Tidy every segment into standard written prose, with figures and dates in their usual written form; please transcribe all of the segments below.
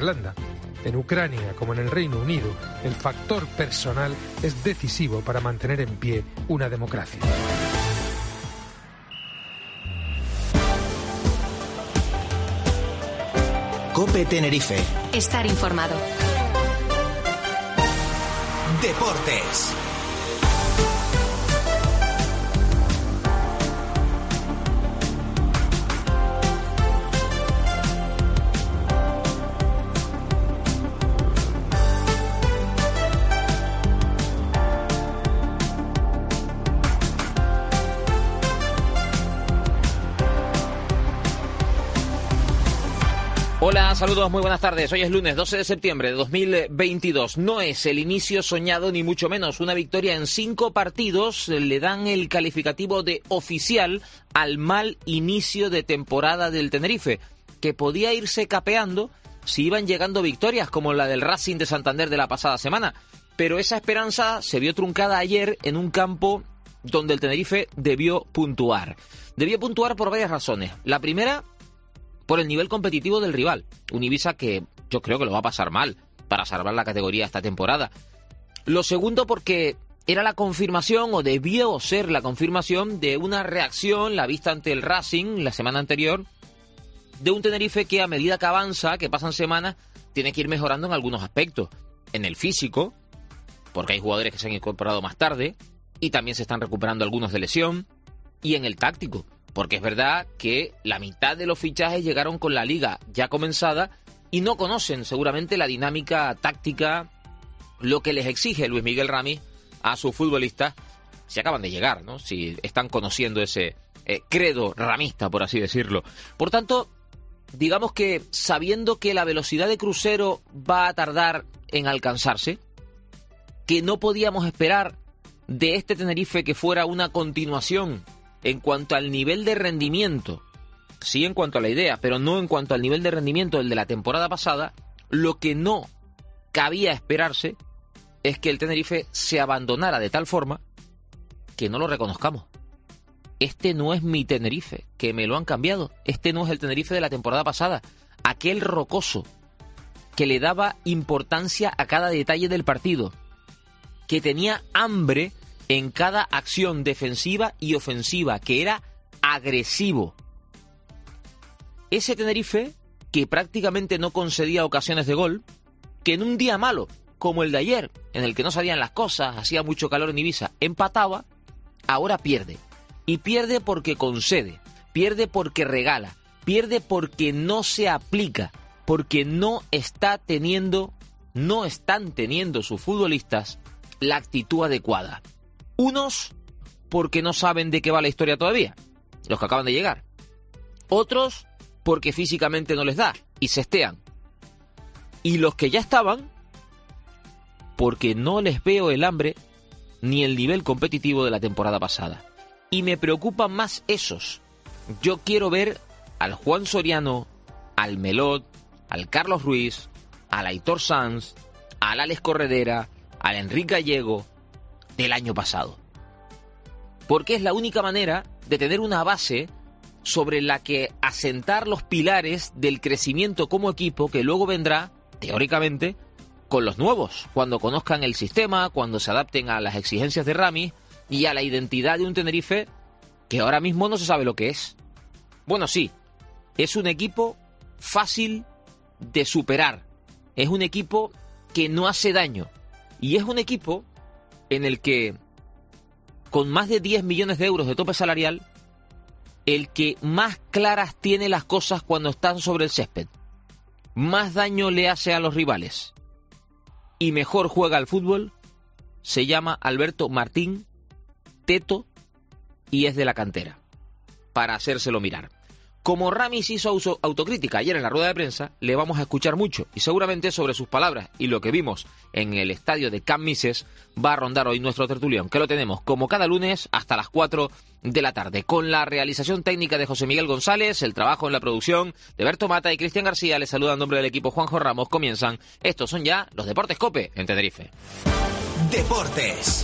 Irlanda. En Ucrania, como en el Reino Unido, el factor personal es decisivo para mantener en pie una democracia. COPE Tenerife. Estar informado. Deportes. Hola, saludos, muy buenas tardes. Hoy es lunes 12 de septiembre de 2022. No es el inicio soñado ni mucho menos. Una victoria en 5 partidos le dan el calificativo de oficial al mal inicio de temporada del Tenerife, que podía irse capeando si iban llegando victorias como la del Racing de Santander de la pasada semana. Pero esa esperanza se vio truncada ayer en un campo donde el Tenerife debió puntuar. Debió puntuar por varias razones. La primera, por el nivel competitivo del rival. Un Ibiza que yo creo que lo va a pasar mal para salvar la categoría esta temporada. Lo segundo, porque era la confirmación, o debió ser la confirmación, de una reacción, la vista ante el Racing la semana anterior, de un Tenerife que a medida que avanza, que pasan semanas, tiene que ir mejorando en algunos aspectos. En el físico, porque hay jugadores que se han incorporado más tarde, y también se están recuperando algunos de lesión, y en el táctico, porque es verdad que la mitad de los fichajes llegaron con la liga ya comenzada y no conocen seguramente la dinámica táctica, lo que les exige Luis Miguel Ramis a sus futbolistas si acaban de llegar, ¿no? Si están conociendo ese credo ramista, por así decirlo. Por tanto, digamos que sabiendo que la velocidad de crucero va a tardar en alcanzarse, que no podíamos esperar de este Tenerife que fuera una continuación en cuanto al nivel de rendimiento, sí en cuanto a la idea, pero no en cuanto al nivel de rendimiento del de la temporada pasada, lo que no cabía esperarse es que el Tenerife se abandonara de tal forma que no lo reconozcamos. Este no es mi Tenerife, que me lo han cambiado. Este no es el Tenerife de la temporada pasada. Aquel rocoso que le daba importancia a cada detalle del partido, que tenía hambre en cada acción defensiva y ofensiva, que era agresivo. Ese Tenerife que prácticamente no concedía ocasiones de gol, que en un día malo, como el de ayer, en el que no salían las cosas, hacía mucho calor en Ibiza, empataba, ahora pierde. Y pierde porque concede, pierde porque regala, pierde porque no se aplica, porque no están teniendo sus futbolistas la actitud adecuada. Unos porque no saben de qué va la historia todavía, los que acaban de llegar. Otros porque físicamente no les da y se estean. Y los que ya estaban porque no les veo el hambre ni el nivel competitivo de la temporada pasada. Y me preocupan más esos. Yo quiero ver al Juan Soriano, al Melot, al Carlos Ruiz, al Aitor Sanz, al Alex Corredera, al Enrique Gallego del año pasado. Porque es la única manera de tener una base sobre la que asentar los pilares del crecimiento como equipo que luego vendrá, teóricamente, con los nuevos, cuando conozcan el sistema, cuando se adapten a las exigencias de Ramis y a la identidad de un Tenerife que ahora mismo no se sabe lo que es. Bueno, sí, es un equipo fácil de superar, es un equipo que no hace daño y es un equipo en el que, con más de 10 millones de euros de tope salarial, el que más claras tiene las cosas cuando están sobre el césped, más daño le hace a los rivales y mejor juega al fútbol, se llama Alberto Martín Teto y es de la cantera, para hacérselo mirar. Como Ramis hizo autocrítica ayer en la rueda de prensa, le vamos a escuchar mucho y seguramente sobre sus palabras y lo que vimos en el estadio de Can Mises va a rondar hoy nuestro tertulión, que lo tenemos como cada lunes hasta las 4 de la tarde, con la realización técnica de José Miguel González, el trabajo en la producción de Berto Mata y Cristian García. Les saluda en nombre del equipo Juanjo Ramos. Comienzan, estos son ya los Deportes COPE en Tenerife. Deportes.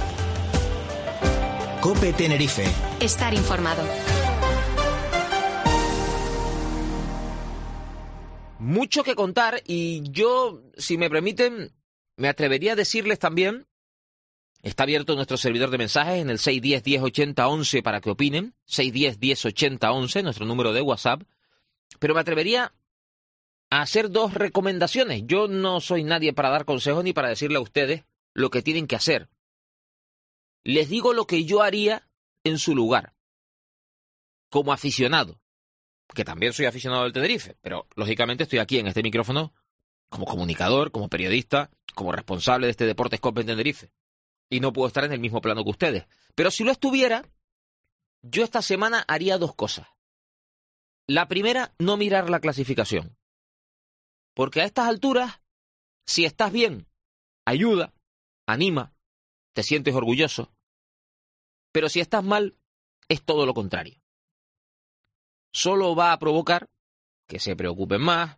COPE Tenerife. Estar informado. Mucho que contar y yo, si me permiten, me atrevería a decirles también, está abierto nuestro servidor de mensajes en el 610-1080-11 para que opinen, 610-1080-11, nuestro número de WhatsApp, pero me atrevería a hacer dos recomendaciones. Yo no soy nadie para dar consejos ni para decirle a ustedes lo que tienen que hacer. Les digo lo que yo haría en su lugar, como aficionado, que también soy aficionado del Tenerife, pero lógicamente estoy aquí en este micrófono como comunicador, como periodista, como responsable de este Deportes COPE en Tenerife. Y no puedo estar en el mismo plano que ustedes. Pero si lo estuviera, yo esta semana haría dos cosas. La primera, no mirar la clasificación. Porque a estas alturas, si estás bien, ayuda, anima, te sientes orgulloso. Pero si estás mal, es todo lo contrario. Solo va a provocar que se preocupen más,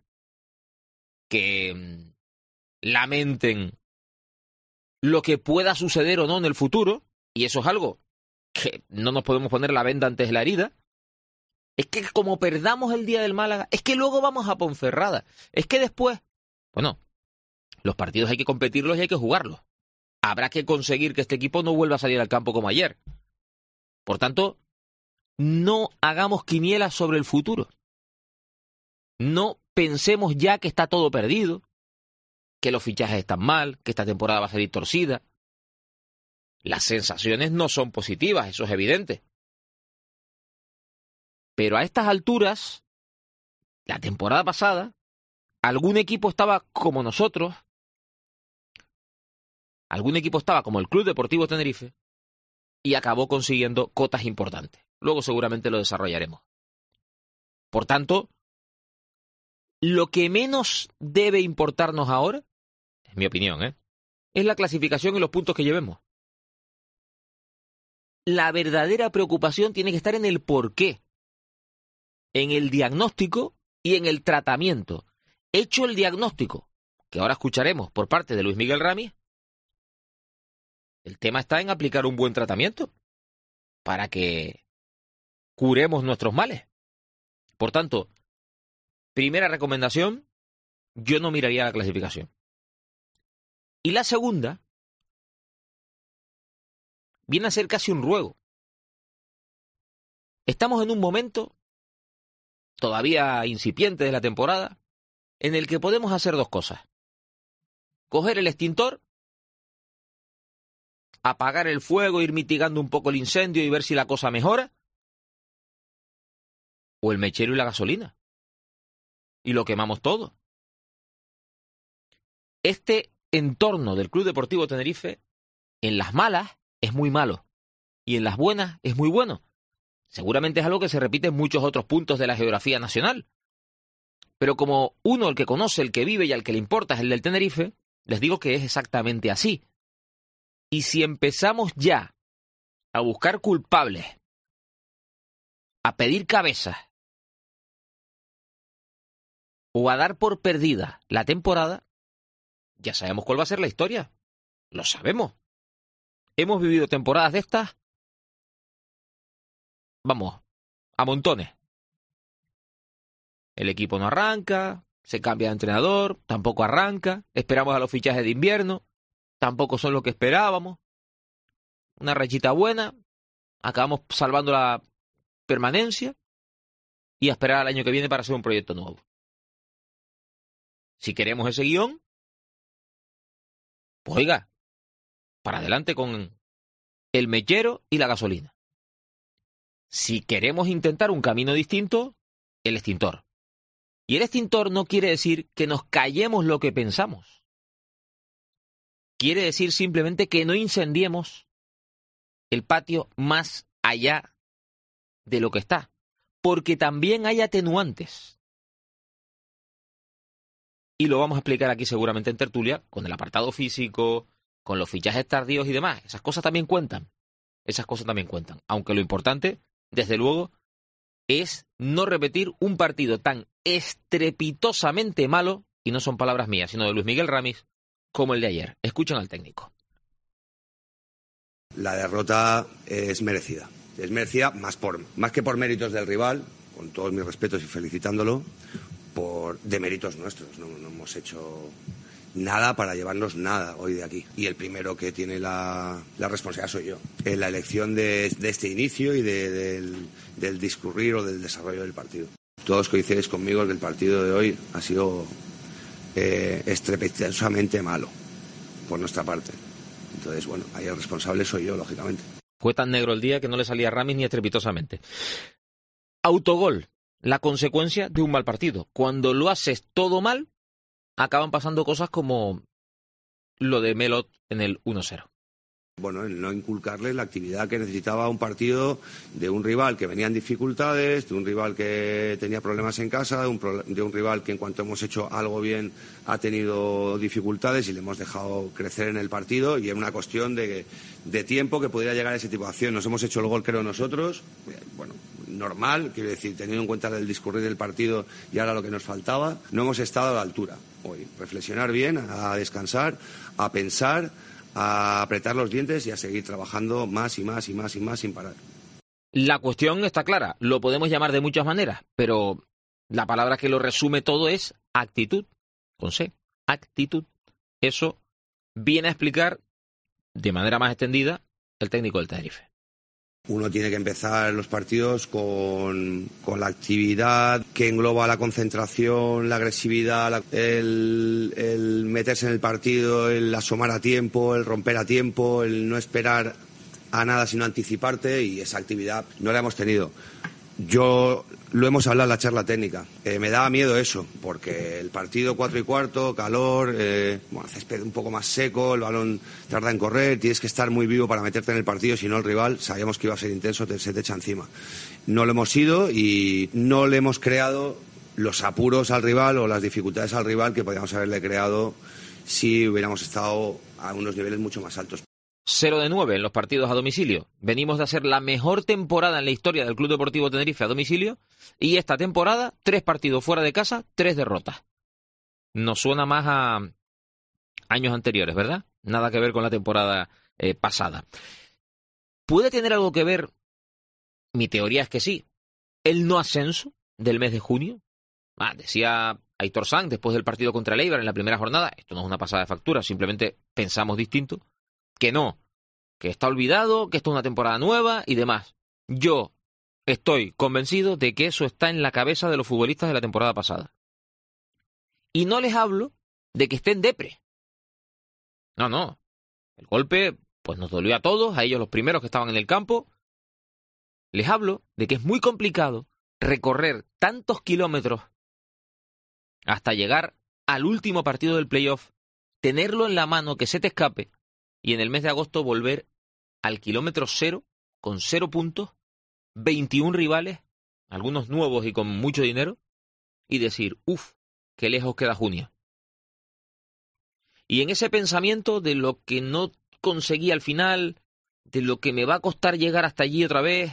que lamenten lo que pueda suceder o no en el futuro, y eso es algo que no nos podemos poner la venda antes de la herida. Es que como perdamos el día del Málaga, es que luego vamos a Ponferrada, es que después, bueno, los partidos hay que competirlos y hay que jugarlos. Habrá que conseguir que este equipo no vuelva a salir al campo como ayer. Por tanto, no hagamos quinielas sobre el futuro. No pensemos ya que está todo perdido, que los fichajes están mal, que esta temporada va a salir torcida. Las sensaciones no son positivas, eso es evidente. Pero a estas alturas, la temporada pasada, algún equipo estaba como nosotros, algún equipo estaba como el Club Deportivo Tenerife y acabó consiguiendo cotas importantes. Luego seguramente lo desarrollaremos. Por tanto, lo que menos debe importarnos ahora, es mi opinión, es la clasificación y los puntos que llevemos. La verdadera preocupación tiene que estar en el porqué, en el diagnóstico y en el tratamiento. Hecho el diagnóstico, que ahora escucharemos por parte de Luis Miguel Ramis, el tema está en aplicar un buen tratamiento para que curemos nuestros males. Por tanto, primera recomendación, yo no miraría la clasificación. Y la segunda viene a ser casi un ruego. Estamos en un momento todavía incipiente de la temporada en el que podemos hacer dos cosas. Coger el extintor, apagar el fuego, ir mitigando un poco el incendio y ver si la cosa mejora, o el mechero y la gasolina. Y lo quemamos todo. Este entorno del Club Deportivo Tenerife, en las malas, es muy malo. Y en las buenas, es muy bueno. Seguramente es algo que se repite en muchos otros puntos de la geografía nacional. Pero como uno, el que conoce, el que vive y al que le importa es el del Tenerife, les digo que es exactamente así. Y si empezamos ya a buscar culpables, a pedir cabezas, o a dar por perdida la temporada, ya sabemos cuál va a ser la historia. Lo sabemos. Hemos vivido temporadas de estas, vamos, a montones. El equipo no arranca, se cambia de entrenador, tampoco arranca, esperamos a los fichajes de invierno, tampoco son lo que esperábamos. Una rachita buena, acabamos salvando la permanencia y a esperar al año que viene para hacer un proyecto nuevo. Si queremos ese guión, pues oiga, para adelante con el mechero y la gasolina. Si queremos intentar un camino distinto, el extintor. Y el extintor no quiere decir que nos callemos lo que pensamos. Quiere decir simplemente que no incendiemos el patio más allá de lo que está. Porque también hay atenuantes. Y lo vamos a explicar aquí seguramente en tertulia, con el apartado físico, con los fichajes tardíos y demás. Esas cosas también cuentan. Esas cosas también cuentan. Aunque lo importante, desde luego, es no repetir un partido tan estrepitosamente malo, y no son palabras mías, sino de Luis Miguel Ramis, como el de ayer. Escuchen al técnico. La derrota es merecida. Es merecida más que por méritos del rival, con todos mis respetos y felicitándolo, de méritos nuestros. No hemos hecho nada para llevarnos nada hoy de aquí. Y el primero que tiene la responsabilidad soy yo. En la elección de este inicio y del discurrir o del desarrollo del partido. Todos coincidéis conmigo que el partido de hoy ha sido estrepitosamente malo por nuestra parte. Entonces, bueno, ahí el responsable soy yo, lógicamente. Fue tan negro el día que no le salía a Ramis ni estrepitosamente. Autogol, la consecuencia de un mal partido. Cuando lo haces todo mal, acaban pasando cosas como lo de Melot en el 1-0. Bueno, el no inculcarle la actividad que necesitaba un partido de un rival que venía en dificultades, de un rival que tenía problemas en casa, de un rival que en cuanto hemos hecho algo bien ha tenido dificultades y le hemos dejado crecer en el partido, y es una cuestión de tiempo que pudiera llegar a ese tipo de acción. Nos hemos hecho el gol, creo, nosotros, bueno, normal, quiero decir, teniendo en cuenta el discurrir del partido y ahora lo que nos faltaba, no hemos estado a la altura hoy. Reflexionar bien, a descansar, a pensar, a apretar los dientes y a seguir trabajando más y más y más y más sin parar. La cuestión está clara, lo podemos llamar de muchas maneras, pero la palabra que lo resume todo es actitud, con C, actitud. Eso viene a explicar de manera más extendida el técnico del Tenerife. Uno tiene que empezar los partidos con la actividad que engloba la concentración, la agresividad, el meterse en el partido, el asomar a tiempo, el romper a tiempo, el no esperar a nada sino anticiparte, y esa actividad no la hemos tenido. Lo hemos hablado en la charla técnica. Me daba miedo eso, porque el partido 4:15, calor, césped un poco más seco, el balón tarda en correr, tienes que estar muy vivo para meterte en el partido, si no el rival, sabíamos que iba a ser intenso, se te echa encima. No lo hemos ido y no le hemos creado los apuros al rival o las dificultades al rival que podíamos haberle creado si hubiéramos estado a unos niveles mucho más altos. 0 de 9 en los partidos a domicilio. Venimos de hacer la mejor temporada en la historia del Club Deportivo Tenerife a domicilio, y esta temporada 3 partidos fuera de casa, 3 derrotas. Nos suena más a años anteriores, ¿verdad? Nada que ver con la temporada pasada. ¿Puede tener algo que ver? Mi teoría es que sí. El no ascenso del mes de junio. Decía Aitor Sanz después del partido contra el Eibar en la primera jornada, esto no es una pasada de factura, simplemente pensamos distinto. Que no, que está olvidado, que esto es una temporada nueva y demás. Yo estoy convencido de que eso está en la cabeza de los futbolistas de la temporada pasada. Y no les hablo de que estén depre. No. El golpe pues nos dolió a todos, a ellos los primeros que estaban en el campo. Les hablo de que es muy complicado recorrer tantos kilómetros hasta llegar al último partido del playoff, tenerlo en la mano, que se te escape, y en el mes de agosto volver al kilómetro 0, con 0 puntos, 21 rivales, algunos nuevos y con mucho dinero, y decir, qué lejos queda junio. Y en ese pensamiento de lo que no conseguí al final, de lo que me va a costar llegar hasta allí otra vez,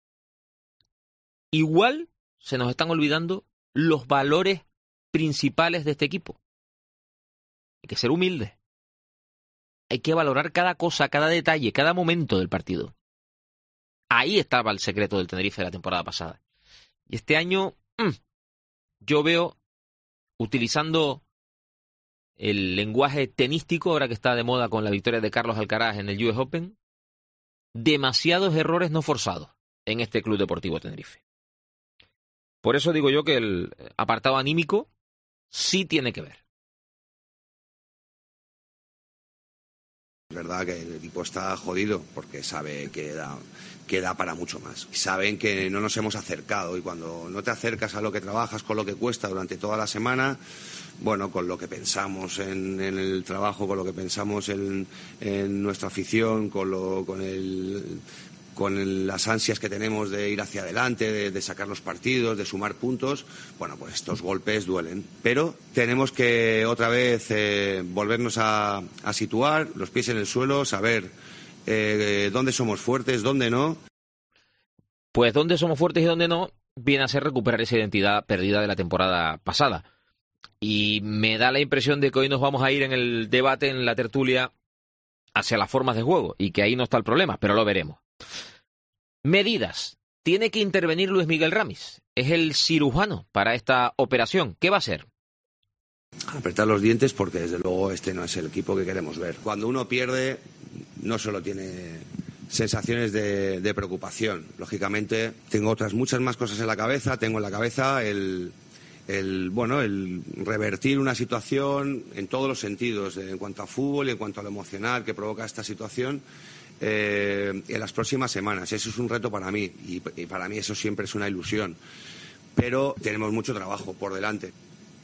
igual se nos están olvidando los valores principales de este equipo. Hay que ser humildes. Hay que valorar cada cosa, cada detalle, cada momento del partido. Ahí estaba el secreto del Tenerife de la temporada pasada. Y este año, yo veo, utilizando el lenguaje tenístico, ahora que está de moda con la victoria de Carlos Alcaraz en el US Open, demasiados errores no forzados en este Club Deportivo Tenerife. Por eso digo yo que el apartado anímico sí tiene que ver. Es verdad que el equipo está jodido porque sabe que da para mucho más. Saben que no nos hemos acercado, y cuando no te acercas a lo que trabajas, con lo que cuesta durante toda la semana, bueno, con lo que pensamos en el trabajo, con lo que pensamos en nuestra afición, con las ansias que tenemos de ir hacia adelante, de sacar los partidos, de sumar puntos, bueno, pues estos golpes duelen. Pero tenemos que otra vez volvernos a situar, los pies en el suelo, saber dónde somos fuertes, dónde no. Pues dónde somos fuertes y dónde no viene a ser recuperar esa identidad perdida de la temporada pasada. Y me da la impresión de que hoy nos vamos a ir en el debate, en la tertulia, hacia las formas de juego, y que ahí no está el problema, pero lo veremos. Medidas tiene que intervenir Luis Miguel Ramis. Es el cirujano para esta operación. ¿Qué va a hacer? Apretar los dientes porque desde luego este no es el equipo que queremos ver. Cuando uno pierde no solo tiene sensaciones de preocupación. Lógicamente tengo muchas más cosas en la cabeza. Tengo en la cabeza el revertir una situación en todos los sentidos, en cuanto a fútbol y en cuanto a lo emocional que provoca esta situación en las próximas semanas. Eso es un reto para mí y para mí eso siempre es una ilusión. Pero tenemos mucho trabajo por delante.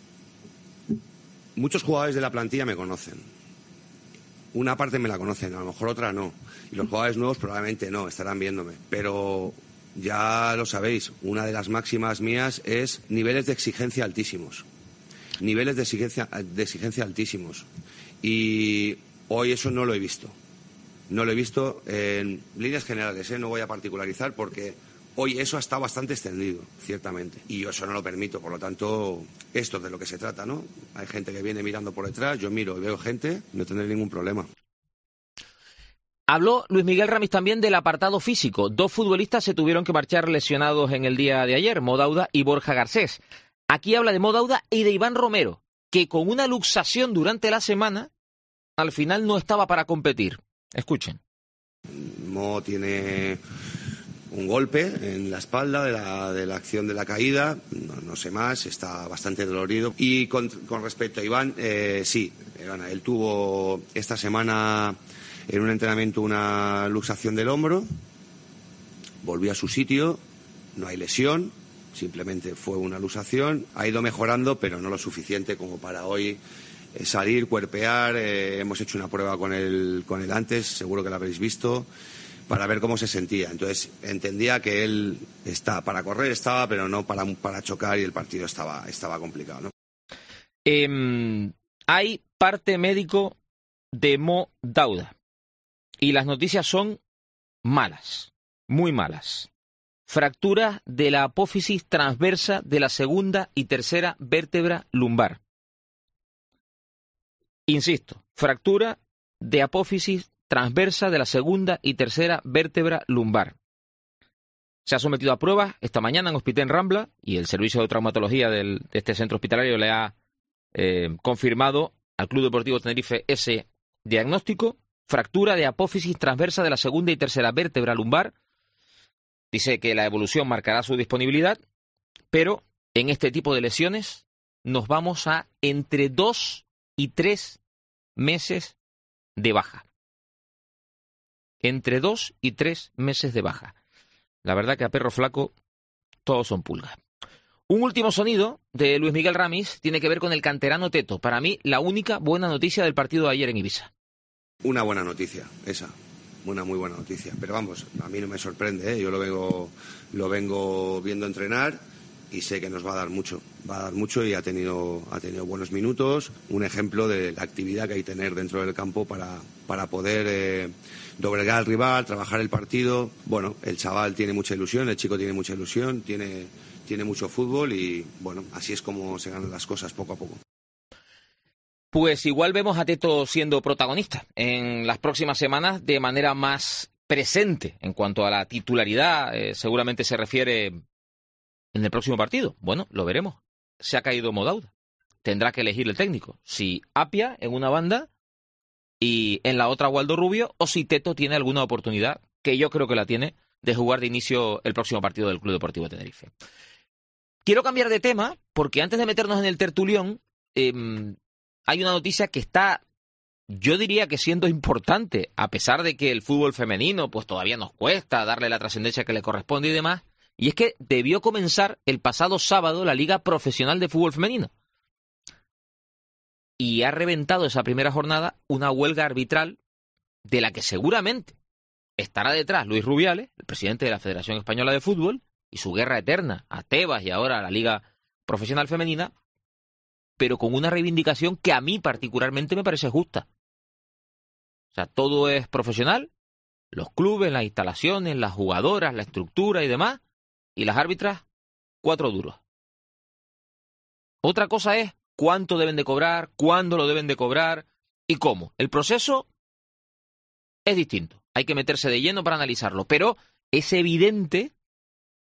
Muchos jugadores de la plantilla me conocen. Una parte me la conocen, a lo mejor otra no. Y los jugadores nuevos probablemente no, estarán viéndome. Pero ya lo sabéis, una de las máximas mías es niveles de exigencia altísimos. Niveles de exigencia altísimos. Y hoy eso no lo he visto. No lo he visto en líneas generales, no voy a particularizar porque hoy eso está bastante extendido, ciertamente. Y yo eso no lo permito, por lo tanto, esto es de lo que se trata, ¿no? Hay gente que viene mirando por detrás, yo miro y veo gente, no tendré ningún problema. Habló Luis Miguel Ramis también del apartado físico. 2 futbolistas se tuvieron que marchar lesionados en el día de ayer, Mo Dauda y Borja Garcés. Aquí habla de Mo Dauda y de Iván Romero, que con una luxación durante la semana, al final no estaba para competir. Escuchen. Mo tiene un golpe en la espalda de la acción de la caída, no sé más, está bastante dolorido. Y con respecto a Iván, sí, él tuvo esta semana en un entrenamiento una luxación del hombro, volvió a su sitio, no hay lesión, simplemente fue una luxación, ha ido mejorando, pero no lo suficiente como para hoy salir, cuerpear. Hemos hecho una prueba con él antes, seguro que la habréis visto, para ver cómo se sentía. Entonces entendía que él para correr estaba, pero no para chocar, y el partido estaba complicado, ¿no? Hay parte médico de Mo Dauda y las noticias son malas, muy malas. Fractura de la apófisis transversa de la segunda y tercera vértebra lumbar. Insisto, fractura de apófisis transversa de la segunda y tercera vértebra lumbar. Se ha sometido a pruebas esta mañana en Hospital Rambla y el servicio de traumatología de este centro hospitalario le ha confirmado al Club Deportivo Tenerife ese diagnóstico. Fractura de apófisis transversa de la segunda y tercera vértebra lumbar. Dice que la evolución marcará su disponibilidad, pero en este tipo de lesiones nos vamos a entre 2 y 3 meses de baja. Entre 2 y 3 meses de baja. La verdad que a perro flaco todos son pulgas. Un último sonido de Luis Miguel Ramis tiene que ver con el canterano Teto. Para mí, la única buena noticia del partido de ayer en Ibiza. Una buena noticia, esa. Una muy buena noticia. Pero vamos, a mí no me sorprende, ¿eh? Yo lo vengo viendo entrenar y sé que nos va a dar mucho. Va a dar mucho y ha tenido buenos minutos. Un ejemplo de la actividad que hay que tener dentro del campo para poder doblegar al rival, trabajar el partido. Bueno, el chaval tiene mucha ilusión, el chico tiene mucha ilusión, tiene mucho fútbol y bueno, así es como se ganan las cosas poco a poco. Pues igual vemos a Teto siendo protagonista en las próximas semanas de manera más presente en cuanto a la titularidad. Seguramente se refiere en el próximo partido. Bueno, lo veremos. Se ha caído Mo Dauda. Tendrá que elegir el técnico. Si Apia en una banda y en la otra Waldo Rubio, o si Teto tiene alguna oportunidad, que yo creo que la tiene, de jugar de inicio el próximo partido del Club Deportivo Tenerife. Quiero cambiar de tema porque antes de meternos en el tertulión, hay una noticia que está, yo diría que siendo importante, a pesar de que el fútbol femenino pues todavía nos cuesta darle la trascendencia que le corresponde y demás, y es que debió comenzar el pasado sábado la Liga Profesional de Fútbol Femenino. Y ha reventado esa primera jornada una huelga arbitral de la que seguramente estará detrás Luis Rubiales, el presidente de la Federación Española de Fútbol, y su guerra eterna a Tebas y ahora a la Liga Profesional Femenina, pero con una reivindicación que a mí particularmente me parece justa. O sea, todo es profesional, los clubes, las instalaciones, las jugadoras, la estructura y demás, y las árbitras, 4 duros. Otra cosa es cuánto deben de cobrar, cuándo lo deben de cobrar y cómo. El proceso es distinto, hay que meterse de lleno para analizarlo, pero es evidente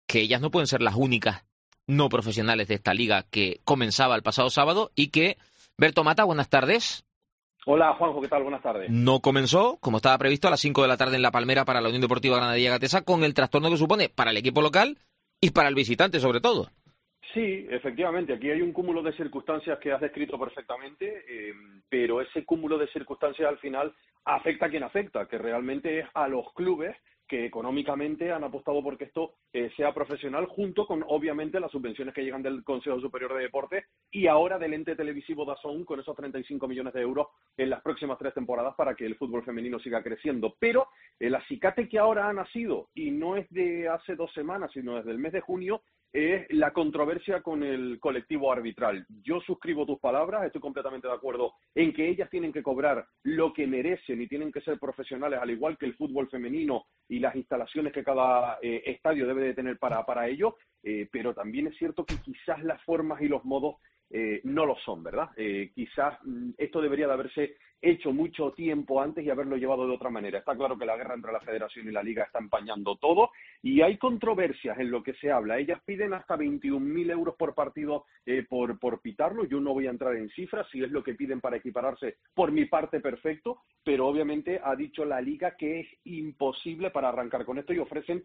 que ellas no pueden ser las únicas no profesionales de esta liga que comenzaba el pasado sábado y que, Berto Mata, buenas tardes. Hola, Juanjo, ¿qué tal? Buenas tardes. No comenzó, como estaba previsto, a las 5 de la tarde en La Palmera para la Unión Deportiva Granadilla Gatesa, con el trastorno que supone para el equipo local y para el visitante, sobre todo. Sí, efectivamente, aquí hay un cúmulo de circunstancias que has descrito perfectamente, pero ese cúmulo de circunstancias al final afecta a quien afecta, que realmente es a los clubes que económicamente han apostado porque esto sea profesional, junto con, obviamente, las subvenciones que llegan del Consejo Superior de Deportes y ahora del ente televisivo DAZN, con esos 35 millones de euros en las próximas 3 temporadas para que el fútbol femenino siga creciendo. Pero el acicate que ahora ha nacido, y no es de hace 2 semanas, sino desde el mes de junio, es la controversia con el colectivo arbitral. Yo suscribo tus palabras, estoy completamente de acuerdo en que ellas tienen que cobrar lo que merecen y tienen que ser profesionales, al igual que el fútbol femenino y las instalaciones que cada estadio debe de tener para ello, pero también es cierto que quizás las formas y los modos no lo son, ¿verdad? Quizás esto debería de haberse hecho mucho tiempo antes y haberlo llevado de otra manera. Está claro que la guerra entre la Federación y la Liga está empañando todo y hay controversias en lo que se habla. Ellas piden hasta 21.000 euros por partido por pitarlo. Yo no voy a entrar en cifras, si es lo que piden para equipararse, por mi parte perfecto, pero obviamente ha dicho la Liga que es imposible para arrancar con esto y ofrecen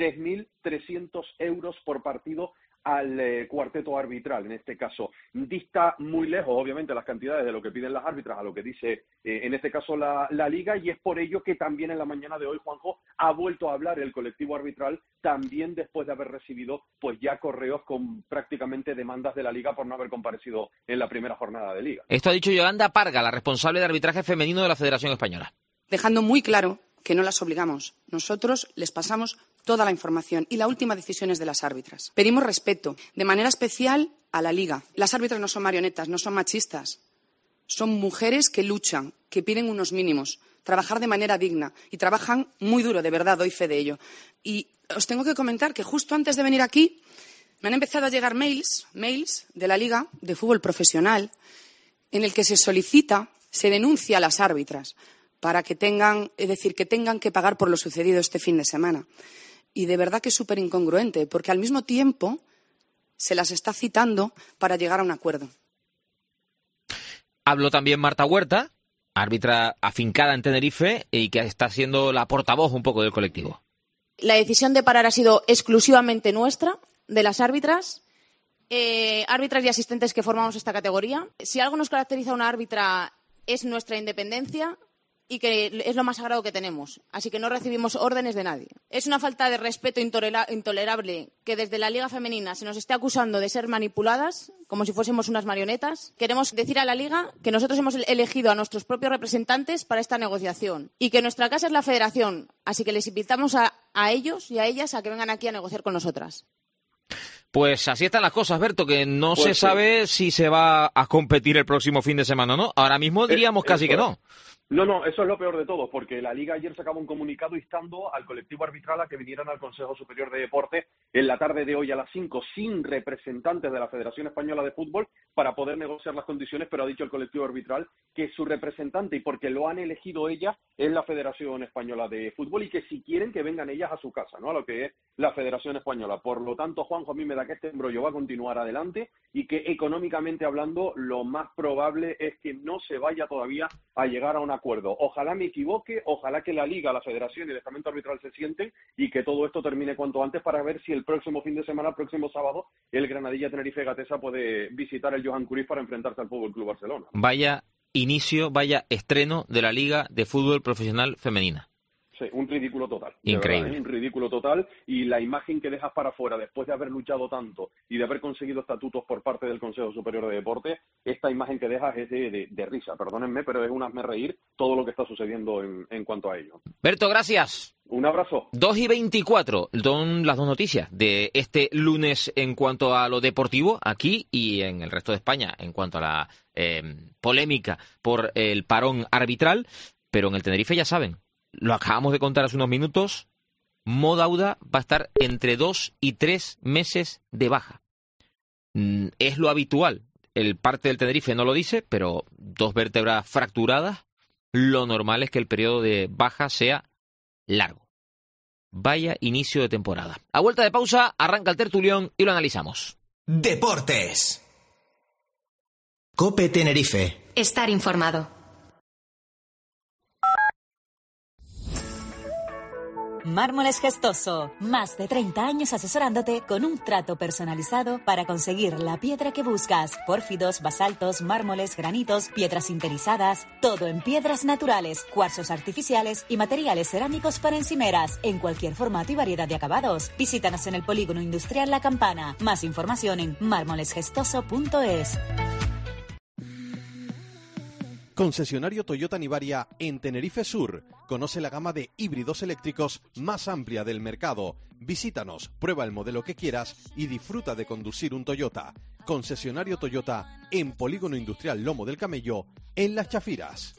3.300 euros por partido al cuarteto arbitral, en este caso. Dista muy lejos, obviamente, las cantidades de lo que piden las árbitras a lo que dice, en este caso, la Liga, y es por ello que también en la mañana de hoy, Juanjo, ha vuelto a hablar el colectivo arbitral, también después de haber recibido, pues ya correos con prácticamente demandas de la Liga por no haber comparecido en la primera jornada de Liga. Esto ha dicho Yolanda Parga, la responsable de arbitraje femenino de la Federación Española. Dejando muy claro que no las obligamos. Nosotros les pasamos toda la información y la última decisión es de las árbitras. Pedimos respeto, de manera especial a la Liga. Las árbitras no son marionetas, no son machistas. Son mujeres que luchan, que piden unos mínimos, trabajar de manera digna y trabajan muy duro, de verdad, doy fe de ello. Y os tengo que comentar que justo antes de venir aquí me han empezado a llegar mails de la Liga de Fútbol Profesional en el que se solicita, se denuncia a las árbitras para que tengan que pagar por lo sucedido este fin de semana. Y de verdad que es súper incongruente, porque al mismo tiempo se las está citando para llegar a un acuerdo. Habló también Marta Huerta, árbitra afincada en Tenerife y que está siendo la portavoz un poco del colectivo. La decisión de parar ha sido exclusivamente nuestra, de las árbitras, árbitras y asistentes que formamos esta categoría. Si algo nos caracteriza a una árbitra es nuestra independencia y que es lo más sagrado que tenemos. Así que no recibimos órdenes de nadie. Es una falta de respeto intolerable que desde la Liga Femenina se nos esté acusando de ser manipuladas como si fuésemos unas marionetas. Queremos decir a la Liga que nosotros hemos elegido a nuestros propios representantes para esta negociación y que nuestra casa es la Federación. Así que les invitamos a ellos y a ellas a que vengan aquí a negociar con nosotras. Pues así están las cosas, Berto, que no se sabe si se va a competir el próximo fin de semana o no. Ahora mismo diríamos casi que no. No, eso es lo peor de todo, porque la Liga ayer sacaba un comunicado instando al colectivo arbitral a que vinieran al Consejo Superior de Deportes en la tarde de hoy a las 5, sin representantes de la Federación Española de Fútbol, para poder negociar las condiciones, pero ha dicho el colectivo arbitral que su representante, y porque lo han elegido ellas, es la Federación Española de Fútbol, y que si quieren que vengan ellas a su casa, ¿no?, a lo que es la Federación Española. Por lo tanto, Juanjo, a mí me da que este embrollo va a continuar adelante y que económicamente hablando lo más probable es que no se vaya todavía a llegar a un acuerdo. Ojalá me equivoque, ojalá que la Liga, la Federación y el estamento arbitral se sienten y que todo esto termine cuanto antes para ver si el próximo fin de semana, el próximo sábado, el Granadilla Tenerife Gatesa puede visitar el Johan Cruyff para enfrentarse al Fútbol Club Barcelona. Vaya inicio, vaya estreno de la Liga de Fútbol Profesional Femenina. Sí, un ridículo total. Increíble. Verdad, un ridículo total, y la imagen que dejas para afuera después de haber luchado tanto y de haber conseguido estatutos por parte del Consejo Superior de Deportes, esta imagen que dejas es de risa, perdónenme, pero es un hazme reír todo lo que está sucediendo en cuanto a ello. Berto, gracias. Un abrazo. 2:24 son las dos noticias de este lunes en cuanto a lo deportivo aquí y en el resto de España en cuanto a la polémica por el parón arbitral, pero en el Tenerife ya saben, lo acabamos de contar hace unos minutos, Mo Dauda va a estar entre 2 y 3 meses de baja. Es lo habitual. El parte del Tenerife no lo dice, pero 2 vértebras fracturadas, lo normal es que el periodo de baja sea largo. Vaya inicio de temporada. A vuelta de pausa, arranca el tertulión y lo analizamos. Deportes. COPE Tenerife. Estar informado. Mármoles Gestoso. Más de 30 años asesorándote con un trato personalizado para conseguir la piedra que buscas. Pórfidos, basaltos, mármoles, granitos, piedras sinterizadas. Todo en piedras naturales, cuarzos artificiales y materiales cerámicos para encimeras. En cualquier formato y variedad de acabados. Visítanos en el Polígono Industrial La Campana. Más información en mármolesgestoso.es. Concesionario Toyota Nivaria en Tenerife Sur. Conoce la gama de híbridos eléctricos más amplia del mercado. Visítanos, prueba el modelo que quieras y disfruta de conducir un Toyota. Concesionario Toyota en Polígono Industrial Lomo del Camello, en Las Chafiras.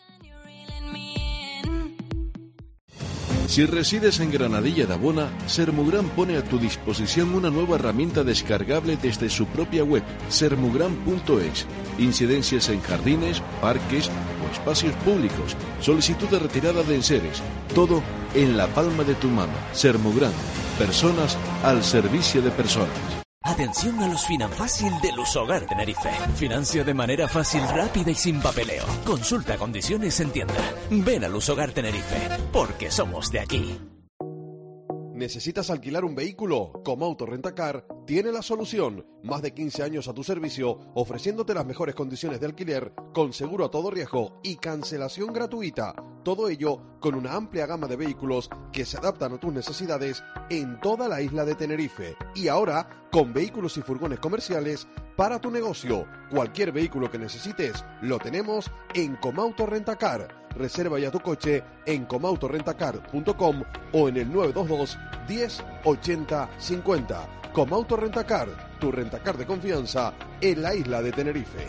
Si resides en Granadilla de Abona, Sermugran pone a tu disposición una nueva herramienta descargable desde su propia web, sermugran.es. Incidencias en jardines, parques o espacios públicos, solicitud de retirada de enseres, todo en la palma de tu mano. Sermugran, personas al servicio de personas. Atención a los Finanfácil de Lusogar Tenerife. Financia de manera fácil, rápida y sin papeleo. Consulta condiciones en tienda. Ven a Lusogar Tenerife, porque somos de aquí. ¿Necesitas alquilar un vehículo? Comauto Rentacar tiene la solución. Más de 15 años a tu servicio, ofreciéndote las mejores condiciones de alquiler, con seguro a todo riesgo y cancelación gratuita. Todo ello con una amplia gama de vehículos que se adaptan a tus necesidades en toda la isla de Tenerife. Y ahora, con vehículos y furgones comerciales para tu negocio. Cualquier vehículo que necesites, lo tenemos en Comauto Rentacar. Reserva ya tu coche en comautorentacar.com o en el 922 10 80 50. Comauto Rentacar, tu rentacar de confianza en la isla de Tenerife.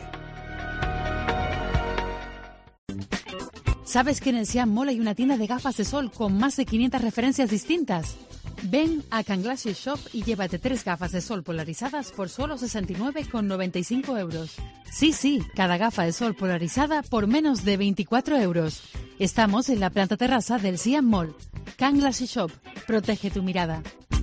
¿Sabes que en el Siam Mall hay una tienda de gafas de sol con más de 500 referencias distintas? Ven a Can Glasses Shop y llévate 3 gafas de sol polarizadas por solo 69,95 euros. Sí, cada gafa de sol polarizada por menos de 24 euros. Estamos en la planta terraza del Siam Mall. Can Glasses Shop, protege tu mirada.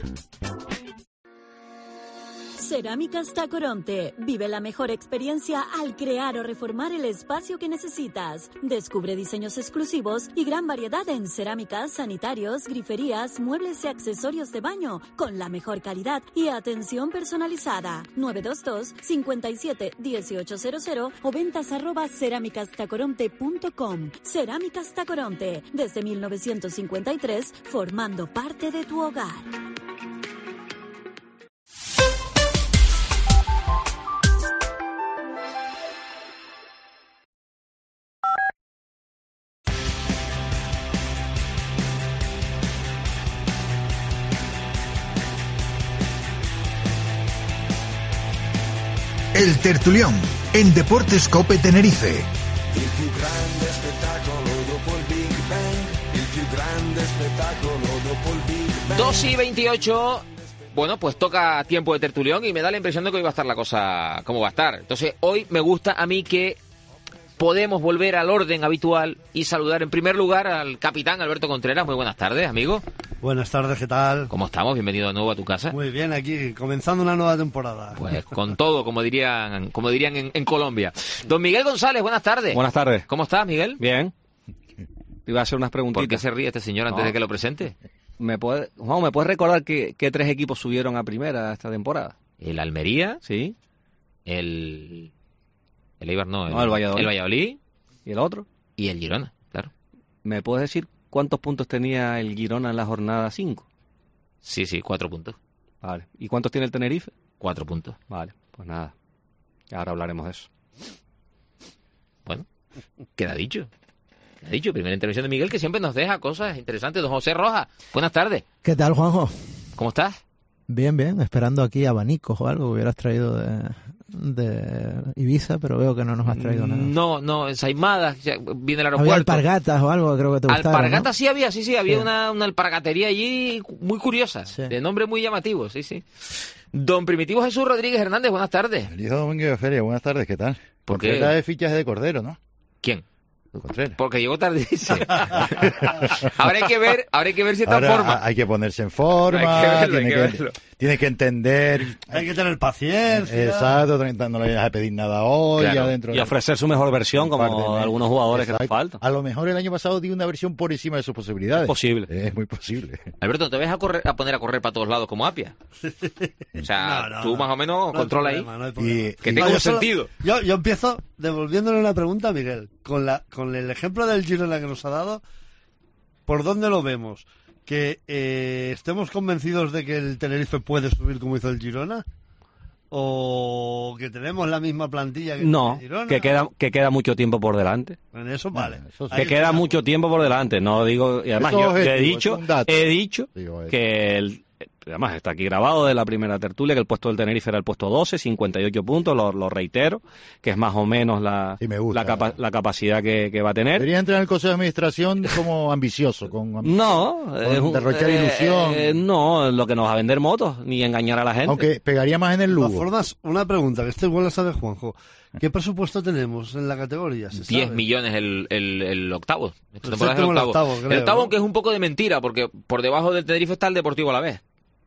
Cerámicas Tacoronte. Vive la mejor experiencia al crear o reformar el espacio que necesitas. Descubre diseños exclusivos y gran variedad en cerámicas, sanitarios, griferías, muebles y accesorios de baño, con la mejor calidad y atención personalizada. 922 57 1800 o ventas @cerámicastacoronte.com. Cerámicas Tacoronte, desde 1953, formando parte de tu hogar. El Tertulión, en Deportes COPE Tenerife. 2:28. Bueno, pues toca tiempo de tertulión y me da la impresión de que hoy va a estar la cosa como va a estar. Entonces, hoy me gusta a mí que podemos volver al orden habitual y saludar en primer lugar al capitán Alberto Contreras. Muy buenas tardes, amigo. Buenas tardes, ¿qué tal? ¿Cómo estamos? Bienvenido de nuevo a tu casa. Muy bien, aquí, comenzando una nueva temporada. Pues con todo, como dirían en Colombia. Don Miguel González, buenas tardes. Buenas tardes. ¿Cómo estás, Miguel? Bien. Iba a hacer unas preguntitas. ¿Por qué se ríe este señor antes de que lo presente? ¿Me puedes recordar qué 3 equipos subieron a primera esta temporada? El Almería. Sí. El Eibar no. El Valladolid. El Valladolid. ¿Y el otro? Y el Girona, claro. ¿Me puedes decir cuántos puntos tenía el Girona en la jornada 5? Sí, 4 puntos. Vale. ¿Y cuántos tiene el Tenerife? 4 puntos. Vale, pues nada. Ahora hablaremos de eso. Bueno, queda dicho. Primera intervención de Miguel, que siempre nos deja cosas interesantes. Don José Rojas, buenas tardes. ¿Qué tal, Juanjo? ¿Cómo estás? Bien, esperando aquí abanicos o algo que hubieras traído de Ibiza, pero veo que no nos has traído nada. No, ensaimadas, viene el aeropuerto. Había alpargatas o algo, creo que te gustaron, alpargatas, ¿no? Sí había una alpargatería allí muy curiosa, de nombre muy llamativo, sí. Don Primitivo Jesús Rodríguez Hernández, buenas tardes. El hijo Domingo de Feria, buenas tardes, ¿qué tal? ¿Por qué? Completa de fichaje de Cordero, ¿no? ¿Quién? Porque llegó tardísimo. Ahora hay que ver si está en forma. Hay que ponerse en forma, Hay que verlo. Tienes que entender. Hay que tener paciencia. Exacto, no le vayas a pedir nada hoy. Claro. Dentro Y ofrecer su mejor versión, como algunos jugadores que te faltan. A lo mejor el año pasado dio una versión por encima de sus posibilidades. Es posible. Es muy posible. Alberto, ¿no te vas a poner a correr para todos lados como Apia? O sea, tú más o menos controla ahí. Que tenga un sentido. Yo empiezo devolviéndole una pregunta a Miguel. Con el ejemplo del Girona que nos ha dado, ¿por dónde lo vemos? ¿Que estemos convencidos de que el Tenerife puede subir como hizo el Girona? ¿O que tenemos la misma plantilla que el Girona? Que queda mucho tiempo por delante. En eso vale. Que queda mucho tiempo por delante. No digo, y además yo he dicho que además está aquí grabado de la primera tertulia que el puesto del Tenerife era el puesto 12, 58 puntos, lo reitero, que es más o menos la capacidad que va a tener. Debería entrar en el Consejo de Administración como ambicioso, con derrochar ilusión. No, lo que nos va a vender motos, ni engañar a la gente. Aunque pegaría más en el Lugo. De todas formas, una pregunta, que este igual la sabe Juanjo. ¿Qué presupuesto tenemos en la categoría? 10 millones el octavo. El octavo, el octavo, aunque es un poco de mentira, porque por debajo del Tenerife está el Deportivo Alavés.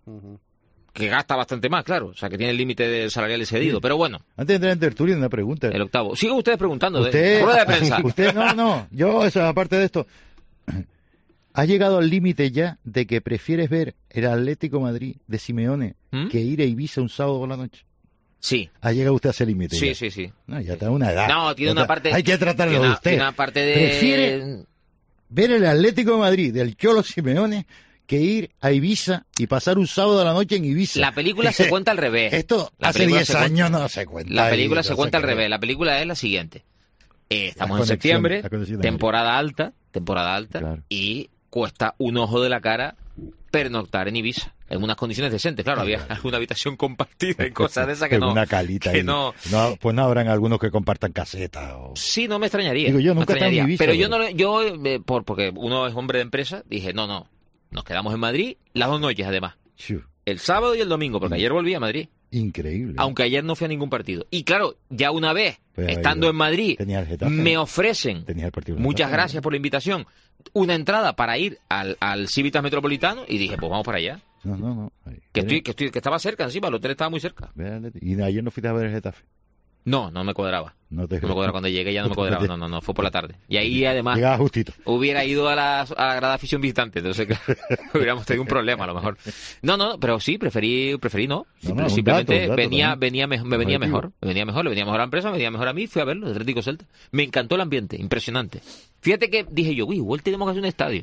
Que gasta bastante más, claro. O sea, que tiene el límite de salarial excedido. Pero bueno. Antes de entrar en tertulia, una pregunta. El octavo. Sigan ustedes preguntando. Rueda de prensa. Yo, aparte de esto, ¿has llegado al límite ya de que prefieres ver el Atlético Madrid de Simeone que ir a Ibiza un sábado por la noche? Sí. ¿Ha llegado usted a ese límite? Sí. No, ya está una edad. No, tiene una parte... Hay que tratarlo de usted. Tiene una parte de... Prefiere ver el Atlético de Madrid del Cholo Simeone que ir a Ibiza y pasar un sábado a la noche en Ibiza. La película se cuenta al revés. Esto hace 10 años no se cuenta. La película se cuenta al revés. La película es la siguiente. Estamos en septiembre, temporada alta, claro. Y cuesta un ojo de la cara pernoctar en Ibiza. En unas condiciones decentes, claro, había alguna habitación compartida y cosas de esas que no... Una calita que no, pues no habrán algunos que compartan casetas. Sí, no me extrañaría. Digo, yo nunca he estado en Ibiza. Pero porque uno es hombre de empresa, dije, no. Nos quedamos en Madrid las 2 noches, además. El sábado y el domingo, porque ayer volví a Madrid. Increíble. Aunque ayer no fui a ningún partido. Y claro, ya una vez, estando en Madrid, me ofrecen, muchas gracias por la invitación, una entrada para ir al Civitas Metropolitano, y dije, pues vamos para allá. No. Que estaba cerca encima, el hotel estaba muy cerca. ¿Y ayer no fuiste a ver el Getafe? No me cuadraba. No me cuadraba. Cuando llegué ya no me cuadraba. No, fue por la tarde. Y ahí además llegaba justito. Hubiera ido a la grada afición visitante, entonces claro, hubiéramos tenido un problema a lo mejor. No, pero sí, preferí no. Simplemente me venía mejor a la empresa, me venía mejor a mí, fui a verlo, el Atlético Celta. Me encantó el ambiente, impresionante. Fíjate que dije yo, igual tenemos que hacer un estadio.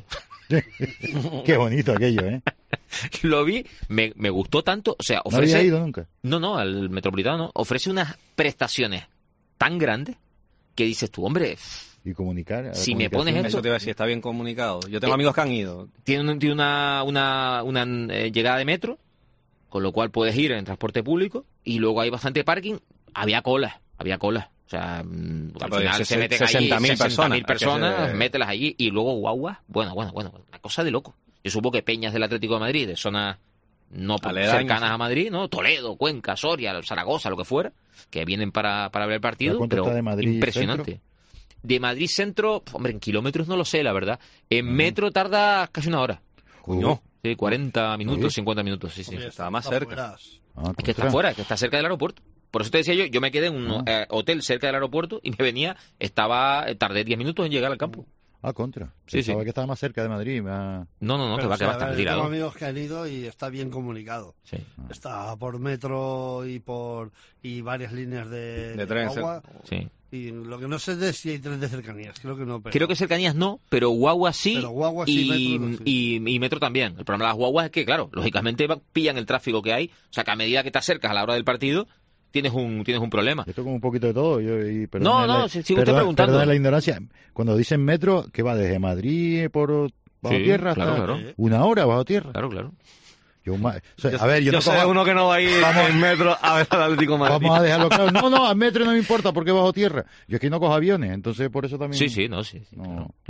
Qué bonito aquello, ¿eh? Lo vi, me gustó tanto, o sea, ofrece... ¿No había ido nunca? No, al Metropolitano ofrece unas prestaciones tan grandes que dices tú, hombre... Y comunicar... Si me pones esto... Eso te iba a decir, está bien comunicado. Yo tengo amigos que han ido. Tiene una llegada de metro, con lo cual puedes ir en transporte público, y luego hay bastante parking. Había cola. O sea, al final se meten allí 60.000 personas, mételas allí, y luego guaguas. Bueno, una cosa de loco. Yo supongo que peñas del Atlético de Madrid, de zonas no cercanas a Madrid, ¿no? Toledo, Cuenca, Soria, Zaragoza, lo que fuera, que vienen para ver el partido, pero de Madrid impresionante. Centro? De Madrid Centro, hombre, en kilómetros no lo sé, la verdad. En metro tarda casi una hora. Coño. Sí, 40 minutos, 50 minutos, sí. Estaba más cerca. Es que está fuera, que está cerca del aeropuerto. Por eso te decía yo me quedé en un hotel cerca del aeropuerto y tardé 10 minutos en llegar al campo. Contra. Pensaba que estaba más cerca de Madrid. No, que va a estar retirado. Tengo amigos que han ido y está bien comunicado. Sí. Está por metro y varias líneas de tren. Guagua. Sí. Y lo que no sé es si hay tren de cercanías. Creo que cercanías no, pero guagua sí. Pero guagua sí, metro, y metro también. El problema de las guaguas es que, claro, lógicamente pillan el tráfico que hay. O sea, que a medida que te acercas a la hora del partido, tienes un problema. Esto como un poquito de todo. Sigo usted preguntando. Perdón la ignorancia. Cuando dicen metro, ¿qué va desde Madrid bajo tierra hasta una hora bajo tierra? Claro. Yo no soy uno que no va a ir en metro a ver al Atlético de Madrid. Vamos a dejarlo claro. No, al metro no me importa porque bajo tierra. Yo aquí no cojo aviones, entonces por eso también... Sí.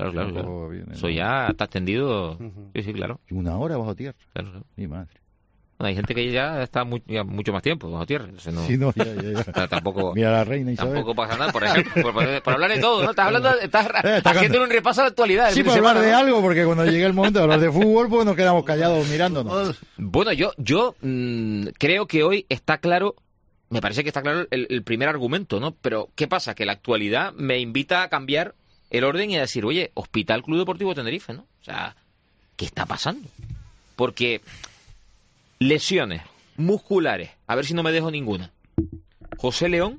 Claro. Eso ya está extendido. Sí, claro. Una hora bajo tierra. Claro. Mi madre. Bueno, hay gente que ya está mucho más tiempo bajo tierra. Entonces no, sí, no, ya. Tampoco, mira la reina Isabel. Tampoco pasa nada, por ejemplo, por hablar de todo, ¿no? Estás haciendo un repaso a la actualidad. Sí, para hablar de algo, porque cuando llegue el momento de hablar de fútbol, pues nos quedamos callados mirándonos. Bueno, yo creo que hoy está claro, me parece que está claro el primer argumento, ¿no? Pero, ¿qué pasa? Que la actualidad me invita a cambiar el orden y a decir, oye, Hospital Club Deportivo Tenerife, ¿no? O sea, ¿qué está pasando? Porque lesiones musculares, a ver si no me dejo ninguna. José León,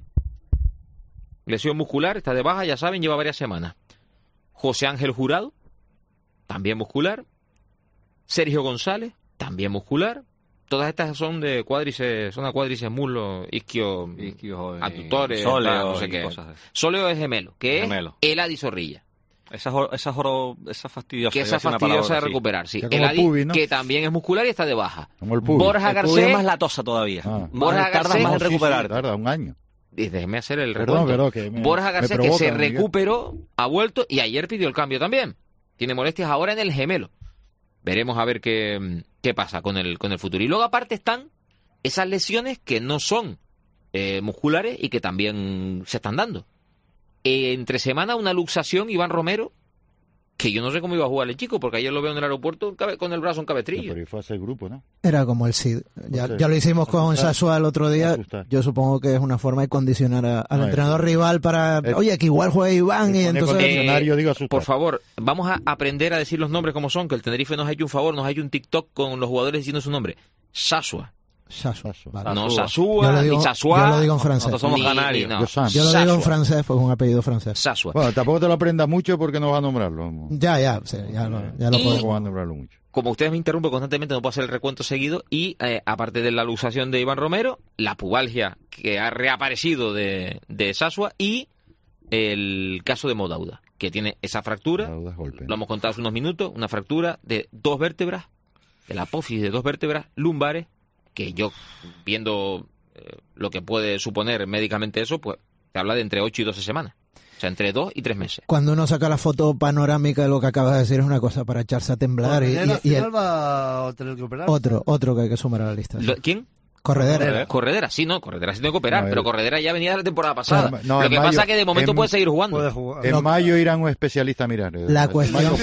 lesión muscular, está de baja, ya saben, lleva varias semanas. José Ángel Jurado, también muscular. Sergio González, también muscular. Todas estas son de cuádriceps, son a cuádriceps, muslos, isquio aductores, sóleo, no sé qué. Cosas. Sóleo es gemelo, que gemelo. es el adizorrilla. Esa fastidiosa. Que esa fastidiosa de recuperar, sí. El Pubi, ¿no? Que también es muscular y está de baja. Como el Pubi. Borja Garcés es más latosa todavía. Borja tarda Garcés más en recuperar. Tarda un año. Déjeme hacer el recuento. Borja Garcés, que se recuperó, ha vuelto y ayer pidió el cambio también. Tiene molestias ahora en el gemelo. Veremos a ver qué pasa con el futuro. Y luego aparte están esas lesiones que no son musculares y que también se están dando. Entre semana una luxación, Iván Romero, que yo no sé cómo iba a jugar el chico, porque ayer lo veo en el aeropuerto con el brazo en cabestrillo. Pero fue a hacer grupo, ¿no? Era como el CID. Ya lo hicimos con Sasua el otro día. Yo supongo que es una forma de condicionar al entrenador rival para... Oye, que igual juega Iván y entonces... Por favor, vamos a aprender a decir los nombres como son, que el Tenerife nos ha hecho un favor, nos ha hecho un TikTok con los jugadores diciendo su nombre. Sasua. Vale. No Sasua, ni Sasua. Yo lo digo en francés. Nosotros somos canarios. Yo lo digo en francés, pues un apellido francés. Sasua. Bueno, tampoco te lo aprendas mucho porque no vas a nombrarlo. Ya lo puedo nombrarlo mucho. Como ustedes me interrumpen constantemente, no puedo hacer el recuento seguido. Y aparte de la luxación de Iván Romero, la pubalgia que ha reaparecido de Sasua y el caso de Modauda, que tiene esa fractura, lo hemos contado hace unos minutos, una fractura de 2 vértebras, de la apófisis de 2 vértebras lumbares, que yo, viendo lo que puede suponer médicamente eso, pues te habla de entre 8 y 12 semanas. O sea, entre 2 y 3 meses. Cuando uno saca la foto panorámica de lo que acabas de decir es una cosa para echarse a temblar. Va a tener que operar. Otro que hay que sumar a la lista. ¿Quién? Corredera, sí, Corredera sí tiene que operar, pero Corredera ya venía de la temporada pasada. No, lo que pasa es que de momento puede seguir jugando. En mayo irán un especialista a mirar. La cuestión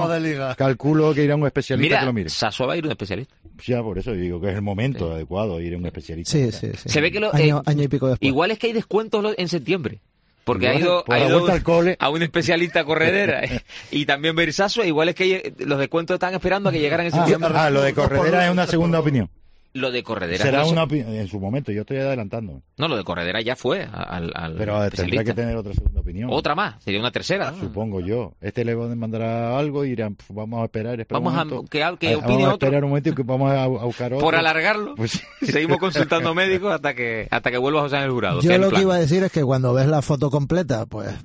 calculo que irá un especialista que lo mire. Sasua va a ir un especialista. Ya, por eso digo que es el momento adecuado ir a un especialista. Sí. Se ve que año y pico después. Igual es que hay descuentos en septiembre. Porque ha ido a un especialista Corredera y también ver Sasua. Igual es que los descuentos están esperando a que llegaran en septiembre. Lo de Corredera es una segunda opinión. Lo de Corredera será una opinión en su momento, yo estoy adelantando. No, lo de Corredera ya fue al pero tendrá que tener otra segunda opinión. Otra más, sería una tercera, ¿no? Supongo yo. Le mandará algo y dirán, vamos a esperar. Vamos a que opine vamos a esperar otro. un momento y que vamos a buscar otro. Por alargarlo, pues seguimos consultando médicos hasta que vuelva José Ángel Jurado. Yo lo que iba a decir es que cuando ves la foto completa, pues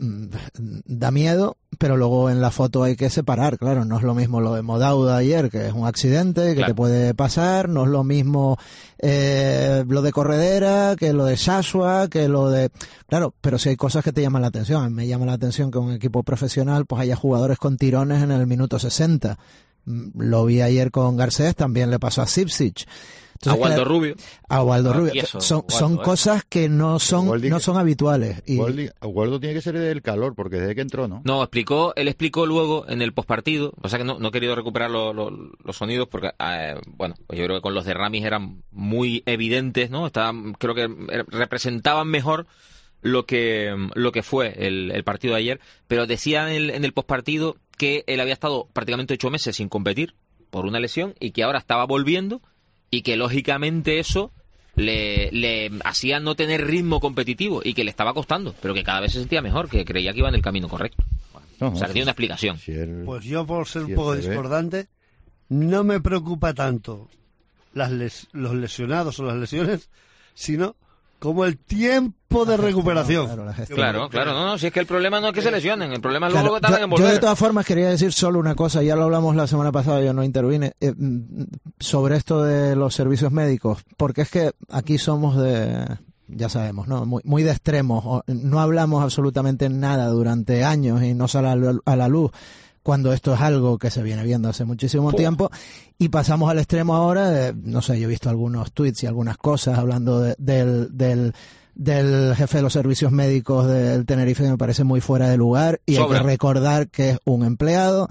da miedo, pero luego en la foto hay que separar, claro. No es lo mismo lo de Modauda ayer, que es un accidente que te puede pasar, no es lo mismo lo de Corredera, que lo de Sasua, que lo de... Claro, pero si hay cosas que te llaman la atención. A mí me llama la atención que un equipo profesional pues haya jugadores con tirones en el minuto 60. Lo vi ayer con Garcés, también le pasó a Sipsic. A Waldo Rubio. Son cosas que no son habituales. Waldo tiene que ser del calor, porque desde que entró, ¿no? No, él explicó luego en el postpartido, o sea que no he querido recuperar los sonidos porque, pues yo creo que con los de Ramis eran muy evidentes, ¿no? Creo que representaban mejor lo que fue el partido de ayer, pero decía en el postpartido que él había estado prácticamente 8 meses sin competir por una lesión y que ahora estaba volviendo y que lógicamente eso le hacía no tener ritmo competitivo y que le estaba costando, pero que cada vez se sentía mejor, que creía que iba en el camino correcto. O sea, que tiene una explicación. Pues yo, por ser un poco discordante, no me preocupa tanto los lesionados o las lesiones, sino como el tiempo de recuperación. Claro, no, si es que el problema no es que se lesionen, el problema es luego que tardan en volver. Yo de todas formas quería decir solo una cosa, ya lo hablamos la semana pasada, yo no intervine, sobre esto de los servicios médicos, porque es que aquí somos ya sabemos, ¿no? Muy de extremos, no hablamos absolutamente nada durante años y no sale a la luz cuando esto es algo que se viene viendo hace muchísimo tiempo, y pasamos al extremo ahora, no sé, yo he visto algunos tweets y algunas cosas hablando del jefe de los servicios médicos del Tenerife, que me parece muy fuera de lugar, y hay que recordar que es un empleado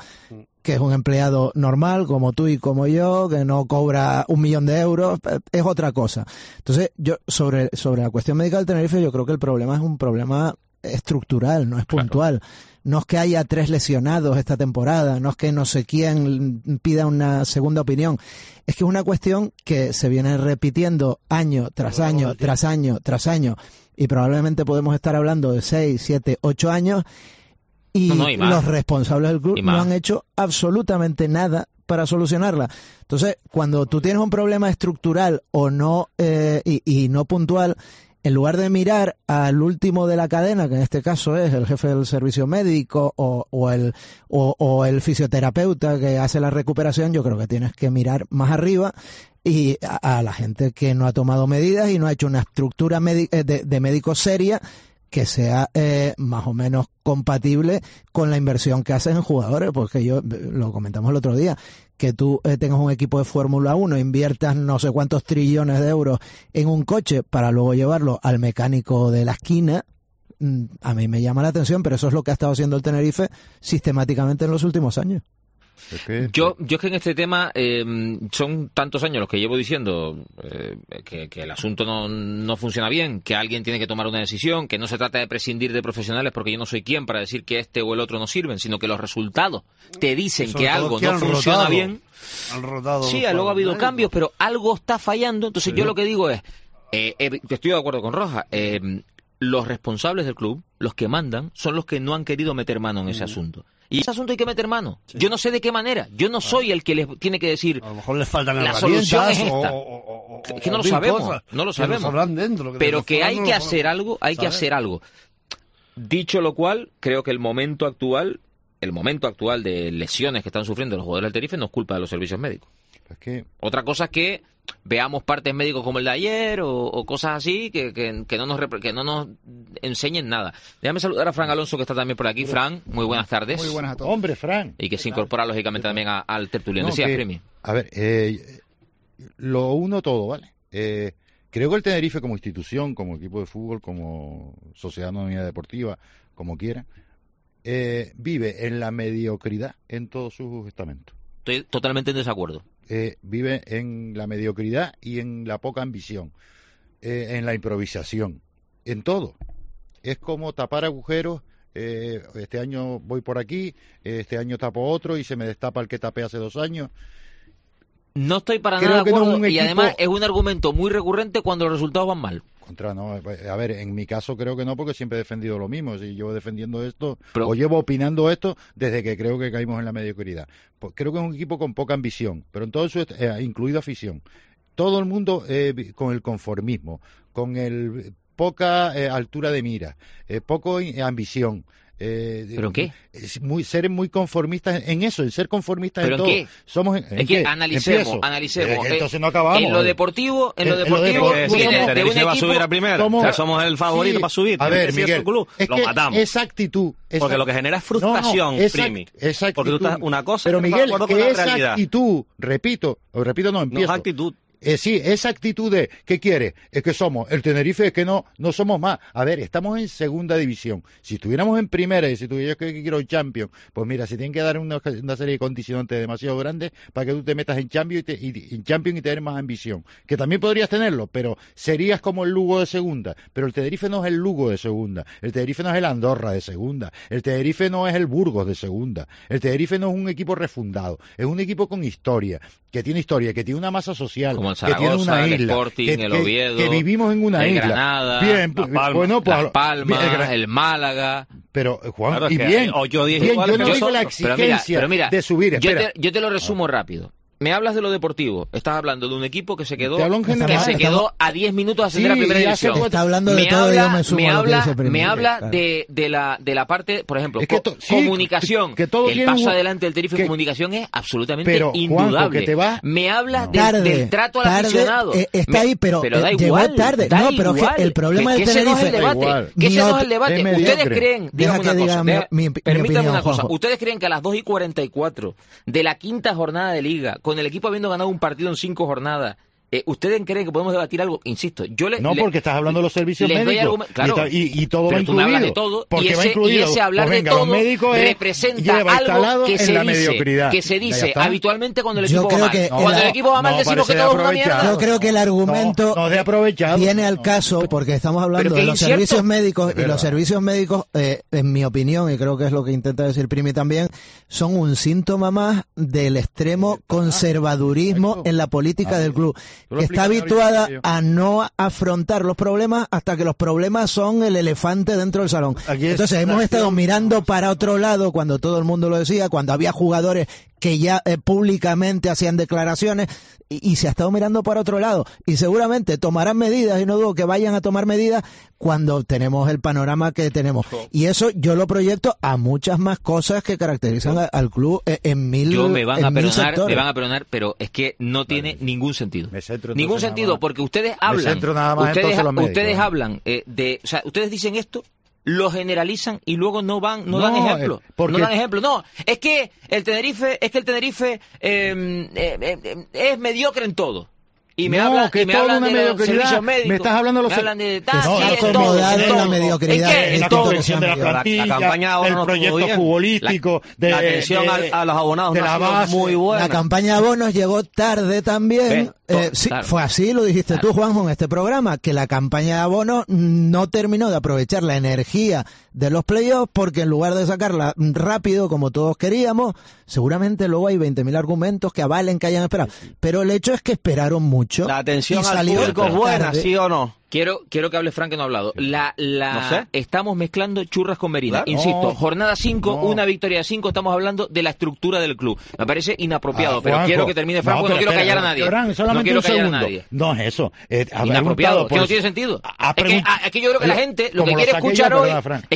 normal, como tú y como yo, que no cobra 1 millón de euros, es otra cosa. Entonces, yo sobre la cuestión médica del Tenerife, yo creo que el problema es un problema estructural, no es puntual. No es que haya 3 lesionados esta temporada, no es que no sé quién pida una segunda opinión. Es que es una cuestión que se viene repitiendo año tras año, tras año, tras año, y probablemente podemos estar hablando de 6, 7, 8 años, y los responsables del club no han hecho absolutamente nada para solucionarla. Entonces, cuando tú tienes un problema estructural o no y no puntual, en lugar de mirar al último de la cadena, que en este caso es el jefe del servicio médico o el fisioterapeuta que hace la recuperación, yo creo que tienes que mirar más arriba y a la gente que no ha tomado medidas y no ha hecho una estructura de médicos seria que sea más o menos compatible con la inversión que haces en jugadores, porque yo lo comentamos el otro día, que tú tengas un equipo de Fórmula 1, inviertas no sé cuántos trillones de euros en un coche para luego llevarlo al mecánico de la esquina, a mí me llama la atención, pero eso es lo que ha estado haciendo el Tenerife sistemáticamente en los últimos años. Yo es que en este tema son tantos años los que llevo diciendo que el asunto no funciona bien, que alguien tiene que tomar una decisión, que no se trata de prescindir de profesionales porque yo no soy quien para decir que este o el otro no sirven, sino que los resultados te dicen que algo no funciona bien. Sí, luego ha habido cambios, pero algo está fallando. Entonces yo lo que digo es, estoy de acuerdo con Roja, los responsables del club, los que mandan, son los que no han querido meter mano en ese asunto. Y ese asunto hay que meter mano. Sí. Yo no sé de qué manera. Yo no soy el que les tiene que decir. A lo mejor les faltan la solución es esta. Es que no lo sabemos. Cosas, no lo sabemos. Pero que hay que hacer algo, hay que hacer algo. Dicho lo cual, creo que el momento actual de lesiones que están sufriendo los jugadores del Tenerife no es culpa de los servicios médicos. Otra cosa es que veamos partes médicos como el de ayer o cosas así que no nos enseñen nada. Déjame saludar a Fran Alonso, que está también por aquí. Fran, muy buenas tardes. Muy buenas a todos. Hombre, Fran. Y que se incorpora lógicamente también al tertuliano. Decías, Primi. A ver, lo uno todo, ¿vale? Creo que el Tenerife como institución, como equipo de fútbol, como sociedad anónima deportiva, como quiera, vive en la mediocridad en todos sus estamentos. Estoy totalmente en desacuerdo. Vive en la mediocridad y en la poca ambición, en la improvisación, en todo. Es como tapar agujeros. Este año voy por aquí, este año tapo otro y se me destapa el que tapé hace 2 años. No estoy para nada de acuerdo, y además es un argumento muy recurrente cuando los resultados van mal. A ver, en mi caso creo que no, porque siempre he defendido lo mismo. Si llevo defendiendo esto, o llevo opinando esto desde que creo que caímos en la mediocridad. Pues creo que es un equipo con poca ambición, pero en todo eso, incluido afición. Todo el mundo con el conformismo, con el poca altura de mira, poco ambición. ¿Pero qué? Ser muy conformistas en eso, en ser conformistas en todo. ¿Qué? Es que analicemos. Entonces no acabamos. En lo deportivo Tenerife va a subir a primera. Somos el favorito para subir. A ver, Miguel, lo matamos. Esa actitud. Porque lo que genera es frustración, Primi. Porque tú estás una cosa. Pero Miguel, que esa actitud, empiezo. No es actitud. Sí, esa actitud de ¿qué quiere? Es que somos el Tenerife, es que no somos más. A ver, estamos en segunda división. Si estuviéramos en primera y si tuviera que quiero Champions, pues mira, se tienen que dar una serie de condicionantes demasiado grandes para que tú te metas en Champions y tener más ambición. Que también podrías tenerlo, pero serías como el Lugo de segunda. Pero el Tenerife no es el Lugo de segunda. El Tenerife no es el Andorra de segunda. El Tenerife no es el Burgos de segunda. El Tenerife no es un equipo refundado. Es un equipo con historia, que tiene una masa social. Como el Zaragoza, que tiene una isla, el Sporting, el Oviedo, que vivimos en una isla. Granada, bien, Las Palmas, el Málaga. Pero, Juan, claro, y bien, yo no digo la exigencia de subir. Yo te lo resumo rápido. Me hablas de lo deportivo. Estás hablando de un equipo que se quedó a 10 minutos de ascender a primera división. Está hablando de todo, yo me sumo a lo que dice Primi. Me habla de la parte, por ejemplo, comunicación. El paso adelante del Tenerife en comunicación es absolutamente indudable. Me habla del trato al aficionado. Está ahí, pero da llegó igual. tarde. No, pero el problema del Tenerife... Que ese no es el debate. Ustedes creen... Permítame una cosa. ¿Ustedes creen que a las 2:44 de la quinta jornada de Liga, con el equipo habiendo ganado un partido en 5 jornadas, ¿ustedes creen que podemos debatir algo? Insisto, porque estás hablando de los servicios médicos. Claro, y todo va incluido. Tú me hablas de todo, y ese hablar de todo representa algo que se dice habitualmente cuando el equipo va mal. Cuando el equipo va mal decimos que todo es una mierda. Yo creo que el argumento viene al caso porque estamos hablando de los servicios médicos, y los servicios médicos, en mi opinión, y creo que es lo que intenta decir Primi también, son un síntoma más del extremo conservadurismo en la política del club, que está habituada a no afrontar los problemas hasta que los problemas son el elefante dentro del salón. Entonces hemos estado mirando para otro lado cuando todo el mundo lo decía, cuando había jugadores que ya públicamente hacían declaraciones, y se ha estado mirando para otro lado, y seguramente tomarán medidas, y no dudo que vayan a tomar medidas cuando tenemos el panorama que tenemos, y eso yo lo proyecto a muchas más cosas que caracterizan al club en mil sectores. Me van a perdonar, pero es que no tiene ningún sentido. Ningún sentido, porque ustedes hablan, ustedes dicen esto, lo generalizan y luego no dan ejemplo. No dan ejemplo. No, es que el Tenerife es mediocre en todo. Y me hablan de los servicios médicos. Me estás hablando de los la mediocridad. En todo. De la plantilla, la campaña del proyecto futbolístico, la atención a los abonados de la base, muy buena. La campaña de abonos llegó tarde también. Sí, claro. Fue así, lo dijiste tú, Juanjo, en este programa, que la campaña de abonos no terminó de aprovechar la energía de los playoffs, porque en lugar de sacarla rápido, como todos queríamos, seguramente luego hay 20.000 argumentos que avalen que hayan esperado. Pero el hecho es que esperaron mucho. La atención al público es buena, ¿sí o no? Quiero que hable Frank, que no ha hablado. No sé. Estamos mezclando churras con merinas. Claro. Insisto, jornada 5, una victoria de 5, estamos hablando de la estructura del club. Me parece inapropiado, pero quiero que termine Frank, porque no quiero callar a nadie. No quiero callar a nadie. No es eso. Inapropiado, que no tiene sentido. Es que yo creo que la gente lo que quiere escuchar hoy,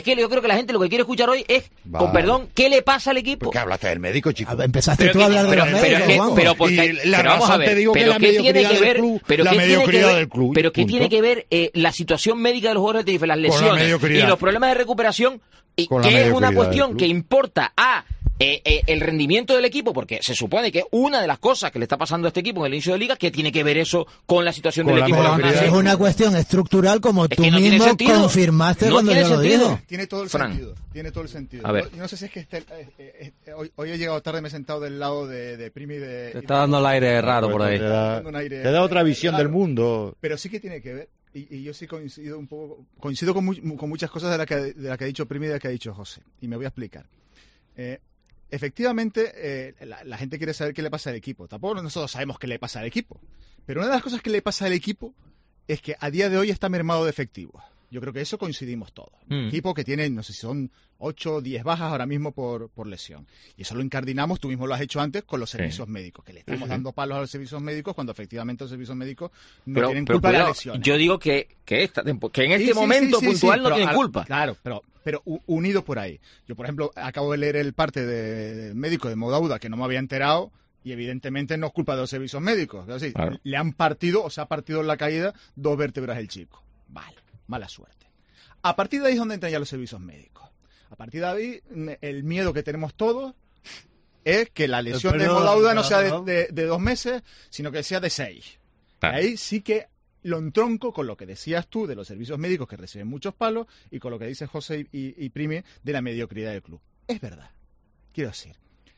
es, con perdón, ¿qué le pasa al equipo? Porque hablaste del médico, chico. Empezaste tú a hablar de los médicos, pero vamos a ver, pero ¿qué tiene que ver? Pero ¿qué tiene que ver la situación médica de los jugadores de Tenerife, las lesiones y los problemas de recuperación, y que es una cuestión que importa a el rendimiento del equipo? Porque se supone que una de las cosas que le está pasando a este equipo en el inicio de liga, que tiene que ver eso con la situación del equipo. Es una cuestión estructural, como tú mismo confirmaste cuando yo lo dije. Tiene todo el sentido. Tiene todo el sentido. A ver. Yo no sé si es que hoy he llegado tarde, me he sentado del lado de Primi. Te está dando el aire raro por ahí. Te da otra visión del mundo. Pero sí que tiene que ver. Y yo sí coincido con muchas cosas de la que ha dicho Primi y de la que ha dicho José. Y me voy a explicar. Efectivamente, la gente quiere saber qué le pasa al equipo. Tampoco nosotros sabemos qué le pasa al equipo. Pero una de las cosas que le pasa al equipo es que a día de hoy está mermado de efectivos. Yo creo que eso coincidimos todos. Un equipo que tiene, no sé si son 8 o 10 bajas ahora mismo por lesión. Y eso lo incardinamos, tú mismo lo has hecho antes, con los servicios médicos, que le estamos dando palos a los servicios médicos cuando efectivamente los servicios médicos no tienen culpa de la lesión. Yo digo que en este momento puntual no tienen culpa. Claro, pero unido por ahí. Yo, por ejemplo, acabo de leer el parte de médico de Modauda que no me había enterado. Y evidentemente no es culpa de los servicios médicos. Es decir, le han partido, o se ha partido en la caída 2 vértebras el chico. Vale, mala suerte. A partir de ahí es donde entran ya los servicios médicos. A partir de ahí, el miedo que tenemos todos es que la lesión de Modauda no sea de 2 meses, sino que sea de 6. Ahí sí que lo entronco con lo que decías tú de los servicios médicos, que reciben muchos palos, y con lo que dice José y Primi de la mediocridad del club. Es verdad. Quiero decir,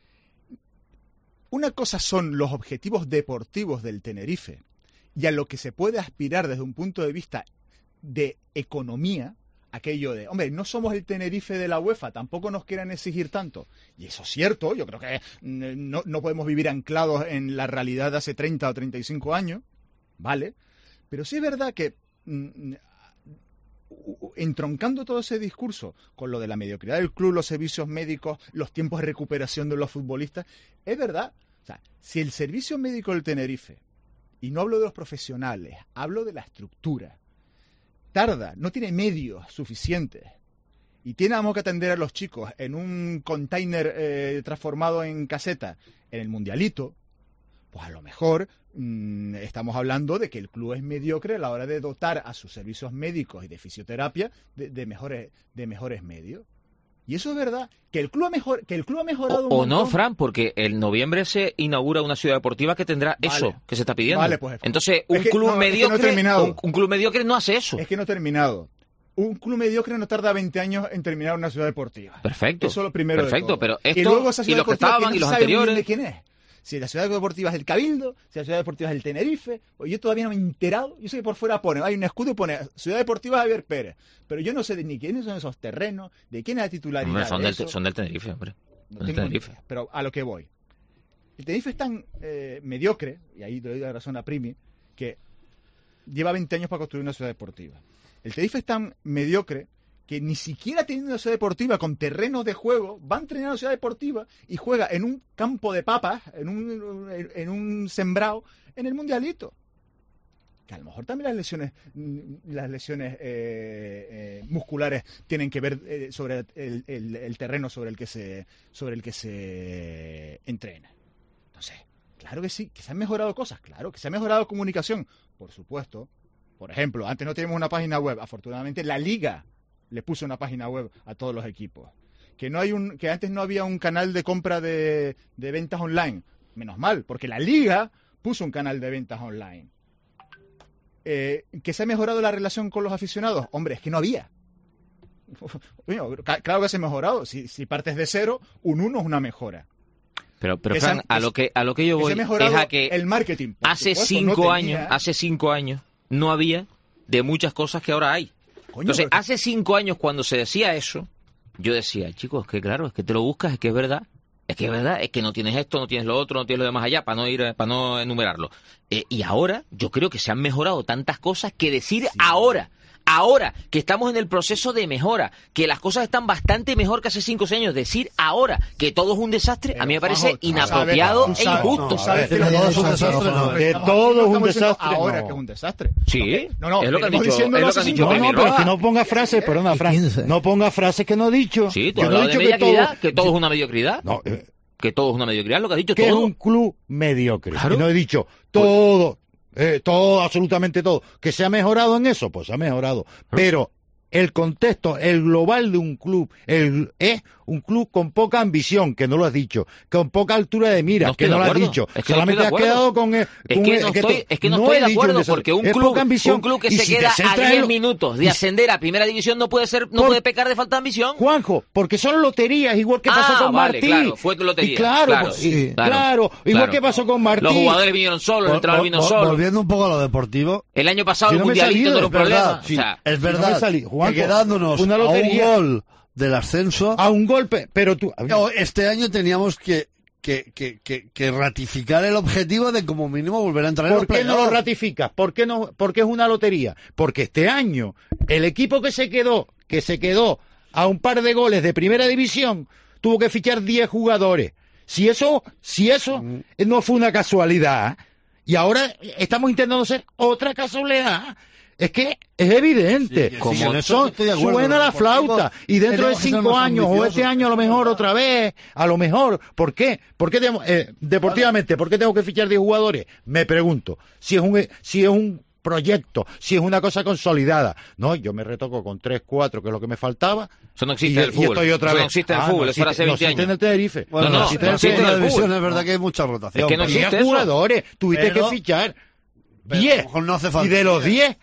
una cosa son los objetivos deportivos del Tenerife y a lo que se puede aspirar desde un punto de vista de economía, aquello de, hombre, no somos el Tenerife de la UEFA, tampoco nos quieran exigir tanto. Y eso es cierto, yo creo que no podemos vivir anclados en la realidad de hace 30 o 35 años, ¿vale? Pero sí es verdad que entroncando todo ese discurso con lo de la mediocridad del club, los servicios médicos, los tiempos de recuperación de los futbolistas, es verdad, O sea, si el servicio médico del Tenerife, y no hablo de los profesionales, hablo de la estructura, tarda, no tiene medios suficientes, y tenemos que atender a los chicos en un container transformado en caseta en el Mundialito, pues a lo mejor estamos hablando de que el club es mediocre a la hora de dotar a sus servicios médicos y de fisioterapia de mejores medios. Y eso es verdad, que el club ha mejorado o no, Fran, porque en noviembre se inaugura una ciudad deportiva que tendrá eso que se está pidiendo. Vale, pues, entonces, un club mediocre no hace eso. Es que no he terminado. Un club mediocre no tarda 20 años en terminar una ciudad deportiva. Perfecto. Eso es lo primero. Perfecto, de todo. Pero esto, y luego esa ciudad y los que estaban y los anteriores. ¿De quién es? Si la ciudad deportiva es del Cabildo, si la ciudad deportiva es del Tenerife, pues yo todavía no me he enterado. Yo sé que por fuera hay un escudo y pone Ciudad Deportiva Javier Pérez, pero yo no sé ni quiénes son esos terrenos, de quién es la titularidad. Hombre, son del Tenerife, hombre. Del Tenerife. Pero a lo que voy. El Tenerife es tan mediocre, y ahí te doy la razón a Primi, que lleva 20 años para construir una ciudad deportiva. El Tenerife es tan mediocre que ni siquiera teniendo una ciudad deportiva con terrenos de juego, va a entrenar a la ciudad deportiva y juega en un campo de papas, en un sembrado, en el Mundialito. Que a lo mejor también las lesiones musculares tienen que ver sobre el terreno sobre el que se entrena. Entonces, claro que sí, que se han mejorado cosas, claro, que se ha mejorado comunicación, por supuesto. Por ejemplo, antes no teníamos una página web, afortunadamente la Liga le puso una página web a todos los equipos. Que antes no había un canal de compra de ventas online. Menos mal, porque la Liga puso un canal de ventas online. ¿Que se ha mejorado la relación con los aficionados? Hombre, es que no había. Claro que se ha mejorado. Si partes de cero, un 1 es una mejora. Pero Fran, a lo que yo voy es a que el marketing, hace 5 años no había de muchas cosas que ahora hay. Entonces, hace 5 años cuando se decía eso, yo decía, chicos, es que claro, es que te lo buscas, es que es verdad, es que no tienes esto, no tienes lo otro, no tienes lo demás allá, para no enumerarlo. Y ahora, yo creo que se han mejorado tantas cosas que decir ahora que estamos en el proceso de mejora, que las cosas están bastante mejor que hace 5 o 6 años, decir ahora que todo es un desastre, a mí me parece inapropiado e injusto. De todo es un desastre. Ahora que es un desastre. Sí, es lo que han dicho. No, pero que no ponga frases, perdona, Fran, no ponga frases que no he dicho. Sí, tú has hablado de mediocridad, que todo es una mediocridad. No, que todo es una mediocridad, lo que has dicho todo. Que es un club mediocre. Claro. Y no he dicho todo. Todo, absolutamente todo. ¿Que se ha mejorado en eso? Pues se ha mejorado. Pero el contexto, el global de un club, es un club con poca ambición, que no lo has dicho, con poca altura de mira, que no lo has dicho. Es que solamente has quedado con... Es que no estoy de acuerdo, porque un club que se queda a 10 minutos de ascender a primera división no puede pecar de falta de ambición. Juanjo, porque son loterías, igual que pasó con Martí. Claro, fue lotería. Claro, igual que pasó con Martí. Los jugadores vinieron solos, el entrenador vino solo. Volviendo un poco a lo deportivo. El año pasado el Mundialito no era un problema. Es verdad, que quedándonos a un gol del ascenso, a un golpe, pero tú este año teníamos que ratificar el objetivo de como mínimo volver a entrar en los playoffs. ¿Por qué no lo ratificas? ¿Por qué no? Porque es una lotería. Porque este año el equipo que se quedó a un par de goles de primera división tuvo que fichar 10 jugadores. Si eso no fue una casualidad, y ahora estamos intentando ser otra casualidad. Es que es evidente, suena la flauta y dentro de 5 años o este año a lo mejor otra vez, ¿por qué? Deportivamente, ¿por qué tengo que fichar 10 jugadores? Me pregunto, si es un proyecto, si es una cosa consolidada. No, yo me retoco con 3, 4, que es lo que me faltaba. Eso no existe en el fútbol. Eso no existe en el fútbol, eso era hace 20 años. No existe en el Tenerife. Bueno, no existe en la división, es verdad que hay mucha rotación. Es que no existe 10 jugadores, tuviste que fichar 10. Y de los 10,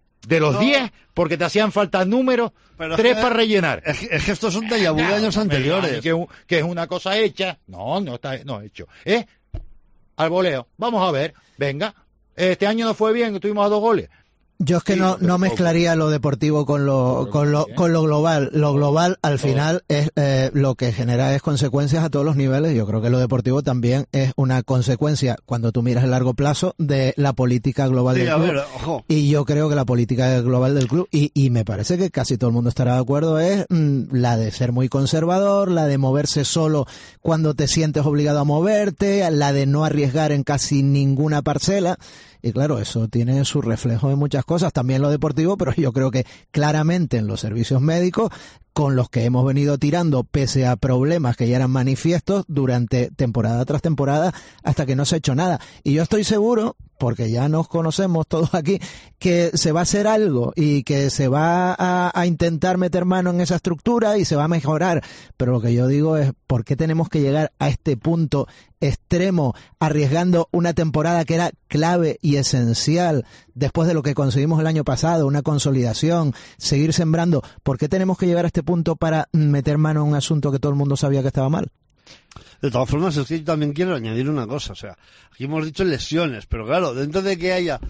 porque te hacían falta números, 3 para rellenar. Es que estos son déjà vu de años anteriores. Que es una cosa hecha. No hecho. Es al voleo. Vamos a ver, venga. Este año no fue bien, estuvimos a 2 goles. Yo es que no mezclaría lo deportivo con lo global. Lo global al final es lo que genera es consecuencias a todos los niveles. Yo creo que lo deportivo también es una consecuencia, cuando tú miras el largo plazo, de la política global del club. Y yo creo que la política global del club, y me parece que casi todo el mundo estará de acuerdo, es la de ser muy conservador, la de moverse solo cuando te sientes obligado a moverte, la de no arriesgar en casi ninguna parcela. Y claro, eso tiene su reflejo en muchas cosas, también en lo deportivo, pero yo creo que claramente en los servicios médicos, con los que hemos venido tirando pese a problemas que ya eran manifiestos durante temporada tras temporada hasta que no se ha hecho nada. Y yo estoy seguro, porque ya nos conocemos todos aquí, que se va a hacer algo y que se va a intentar meter mano en esa estructura y se va a mejorar. Pero lo que yo digo es, ¿por qué tenemos que llegar a este punto extremo, arriesgando una temporada que era clave y esencial después de lo que conseguimos el año pasado, una consolidación, seguir sembrando? ¿Por qué tenemos que llegar a este punto para meter mano en un asunto que todo el mundo sabía que estaba mal? De todas formas, es que yo también quiero añadir una cosa. O sea, aquí hemos dicho lesiones, pero claro, dentro de que haya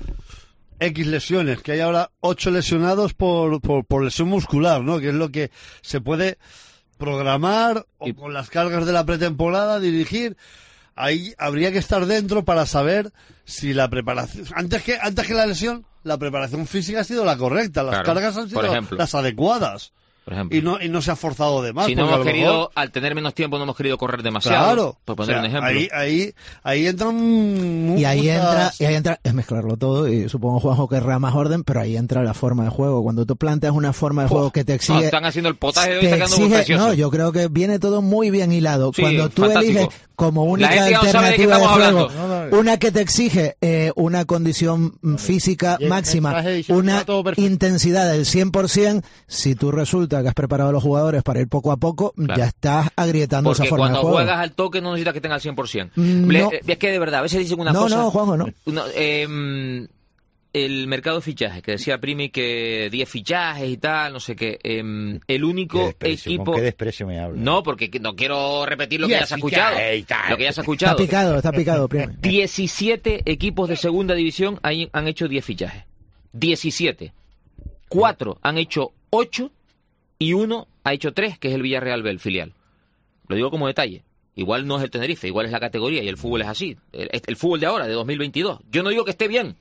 X lesiones, que hay ahora 8 lesionados por lesión muscular, ¿no? Que es lo que se puede programar o con las cargas de la pretemporada dirigir. Ahí habría que estar dentro para saber si la preparación, antes que la lesión, la preparación física ha sido la correcta, las cargas han sido las adecuadas. Por ejemplo. Y no se ha forzado de más. Si no hemos querido, al tener menos tiempo, no hemos querido correr demasiado. Claro. Por poner un ejemplo. Ahí entran y ahí entra, es mezclarlo todo, y supongo Juanjo querrá más orden, pero ahí entra la forma de juego. Cuando tú planteas una forma de juego que te exige... No, están haciendo el potaje de hoy, sacando muy precioso. No, yo creo que viene todo muy bien hilado. Sí, cuando tú fantástico. eliges como única alternativa de juego, una que te exige una condición física máxima, una intensidad del 100%, si tú resulta que has preparado a los jugadores para ir poco a poco, ya estás agrietando esa forma de juego. Porque cuando juegas al toque no necesitas que tenga al 100%. No. Es que de verdad, a veces dicen una cosa... No, Juanjo, no. El mercado de fichajes, que decía Primi que 10 fichajes y tal, no sé qué. El único equipo... ¿Con qué desprecio me habla? No, porque no quiero repetir lo que ya se ha escuchado. Lo que ya se ha escuchado. Está picado, Primi. 17 equipos de segunda división han hecho 10 fichajes. 17. 4 han hecho 8 y 1 ha hecho 3, que es el Villarreal B, el filial. Lo digo como detalle. Igual no es el Tenerife, igual es la categoría y el fútbol es así. El fútbol de ahora, de 2022. Yo no digo que esté bien.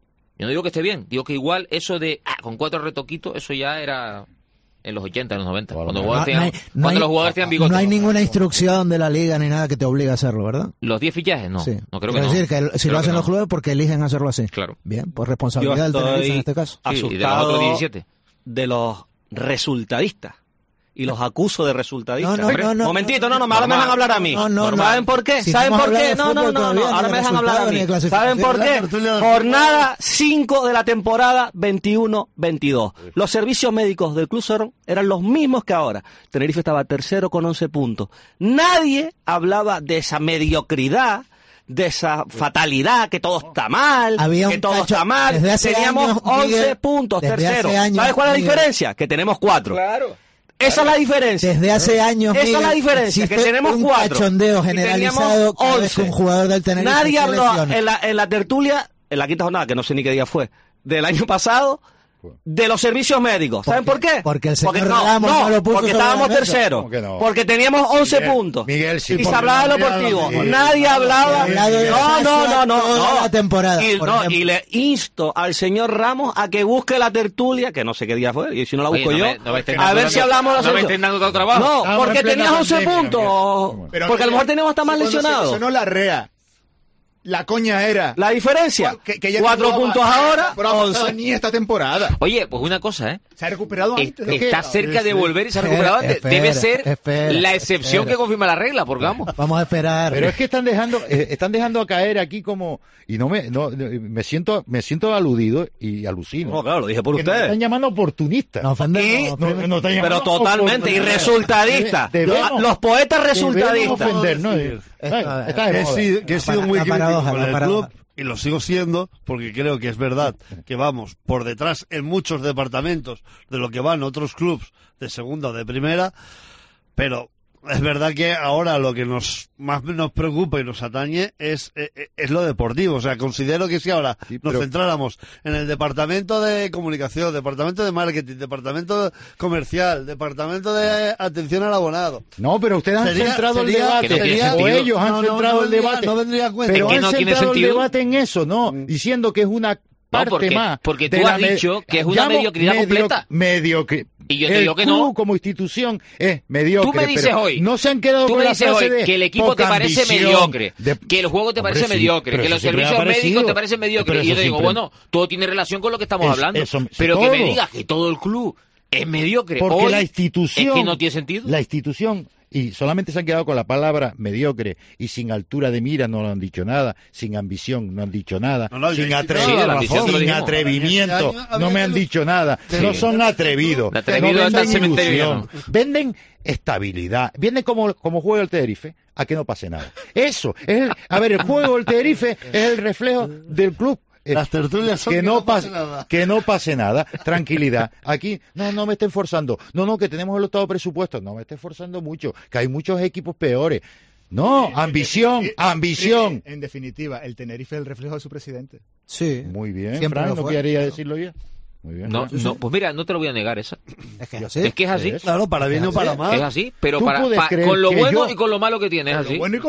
Digo que igual eso de con 4 retoquitos, eso ya era en los 80, en los 90. Cuando los jugadores tenían bigote. No hay ninguna instrucción de la liga ni nada que te obligue a hacerlo, ¿verdad? ¿Los 10 fichajes? No. Sí. No creo que no. Es decir, que si lo hacen los clubes, porque eligen hacerlo así. Claro. Bien, pues responsabilidad del Tenerife en este caso. Asustado y de los otros 17. De los resultadistas. Y los acuso de resultadistas. No. Momentito, ahora me dejan hablar a mí. ¿Saben por qué? ¿Saben por qué? No, ahora me dejan hablar a mí. ¿Saben por qué? Jornada 5 de la temporada 21-22. Los servicios médicos del Club Cerro eran los mismos que ahora. Tenerife estaba tercero con 11 puntos. Nadie hablaba de esa mediocridad, de esa fatalidad, que todo está mal, está mal. Teníamos 11 puntos, tercero. ¿Sabes cuál es la diferencia? Que tenemos 4. Claro. Esa es la diferencia. Desde hace años. Esa es la diferencia, que tenemos 4. Un cachondeo generalizado cada vez que un jugador del Tenerife. Nadie habló en la tertulia, en la quinta jornada, que no sé ni qué día fue, del año pasado, de los servicios médicos. ¿Saben por qué? Porque el señor Ramos no lo puso. Porque estábamos terceros. No? Porque teníamos 11 puntos. Miguel, sí, y se hablaba de lo deportivo. Nadie hablaba. No. La temporada. Y le insto al señor Ramos a que busque la tertulia, que no sé qué día fue, y si no la busco yo, a ver si hablamos de la tertulia. No, porque tenías 11 puntos. Porque a lo mejor teníamos hasta más lesionados. Eso no la rea. La coña era... La diferencia, que 4 puntos ahora, 11. Ni esta temporada. Oye, pues una cosa, se ha recuperado antes. Está cerca de volver y se ha recuperado antes. Debe ser la excepción que confirma la regla, porque vamos a esperar. Pero es que están dejando a caer aquí como... Y me siento aludido y alucino. No, claro, lo dije por ustedes. Están llamando oportunistas. Pero totalmente, y resultadistas. Los poetas resultadistas. Que he sido muy crítico con el club, y lo sigo siendo, porque creo que es verdad que vamos por detrás en muchos departamentos de lo que van otros clubes de segunda o de primera, pero es verdad que ahora lo que más nos preocupa y nos atañe es lo deportivo. O sea, considero que si ahora nos centráramos en el departamento de comunicación, departamento de marketing, departamento comercial, departamento de atención al abonado. No, pero ustedes han centrado el debate, o ellos han centrado el debate. No vendría a cuenta. Pero han centrado el debate en eso, ¿no? Diciendo que es una parte más. Porque tú has dicho que es una mediocridad completa. Y yo te digo que no. Como institución es mediocre. Tú me dices hoy. No se han quedado con la frase de que el equipo te parece mediocre, que el juego te parece mediocre, que los servicios médicos te parecen mediocres. Y yo te digo, bueno, todo tiene relación con lo que estamos hablando. Pero que me digas que todo el club es mediocre. Porque la institución. Es que no tiene sentido. La institución. Y solamente se han quedado con la palabra mediocre y sin altura de mira no han dicho nada, sin ambición no han dicho nada, sin atrevimiento no me han dicho nada, no son atrevidos, no venden ilusión, venden estabilidad, venden como juega el Tenerife, a que no pase nada. Eso, el juego del Tenerife es el reflejo del club. Las tertulias son que no pase nada, tranquilidad. Aquí, no me estén forzando. No, que tenemos el octavo presupuesto. No me estén forzando mucho, que hay muchos equipos peores. No, ambición. En definitiva, el Tenerife es el reflejo de su presidente. Sí. Muy bien, Fran, ¿no quería decirlo ya? Muy bien. No, pues mira, no te lo voy a negar esa. Es que es así. Es que es así. Claro, para bien o para mal. Es así, pero con lo bueno y con lo malo que tiene, es así.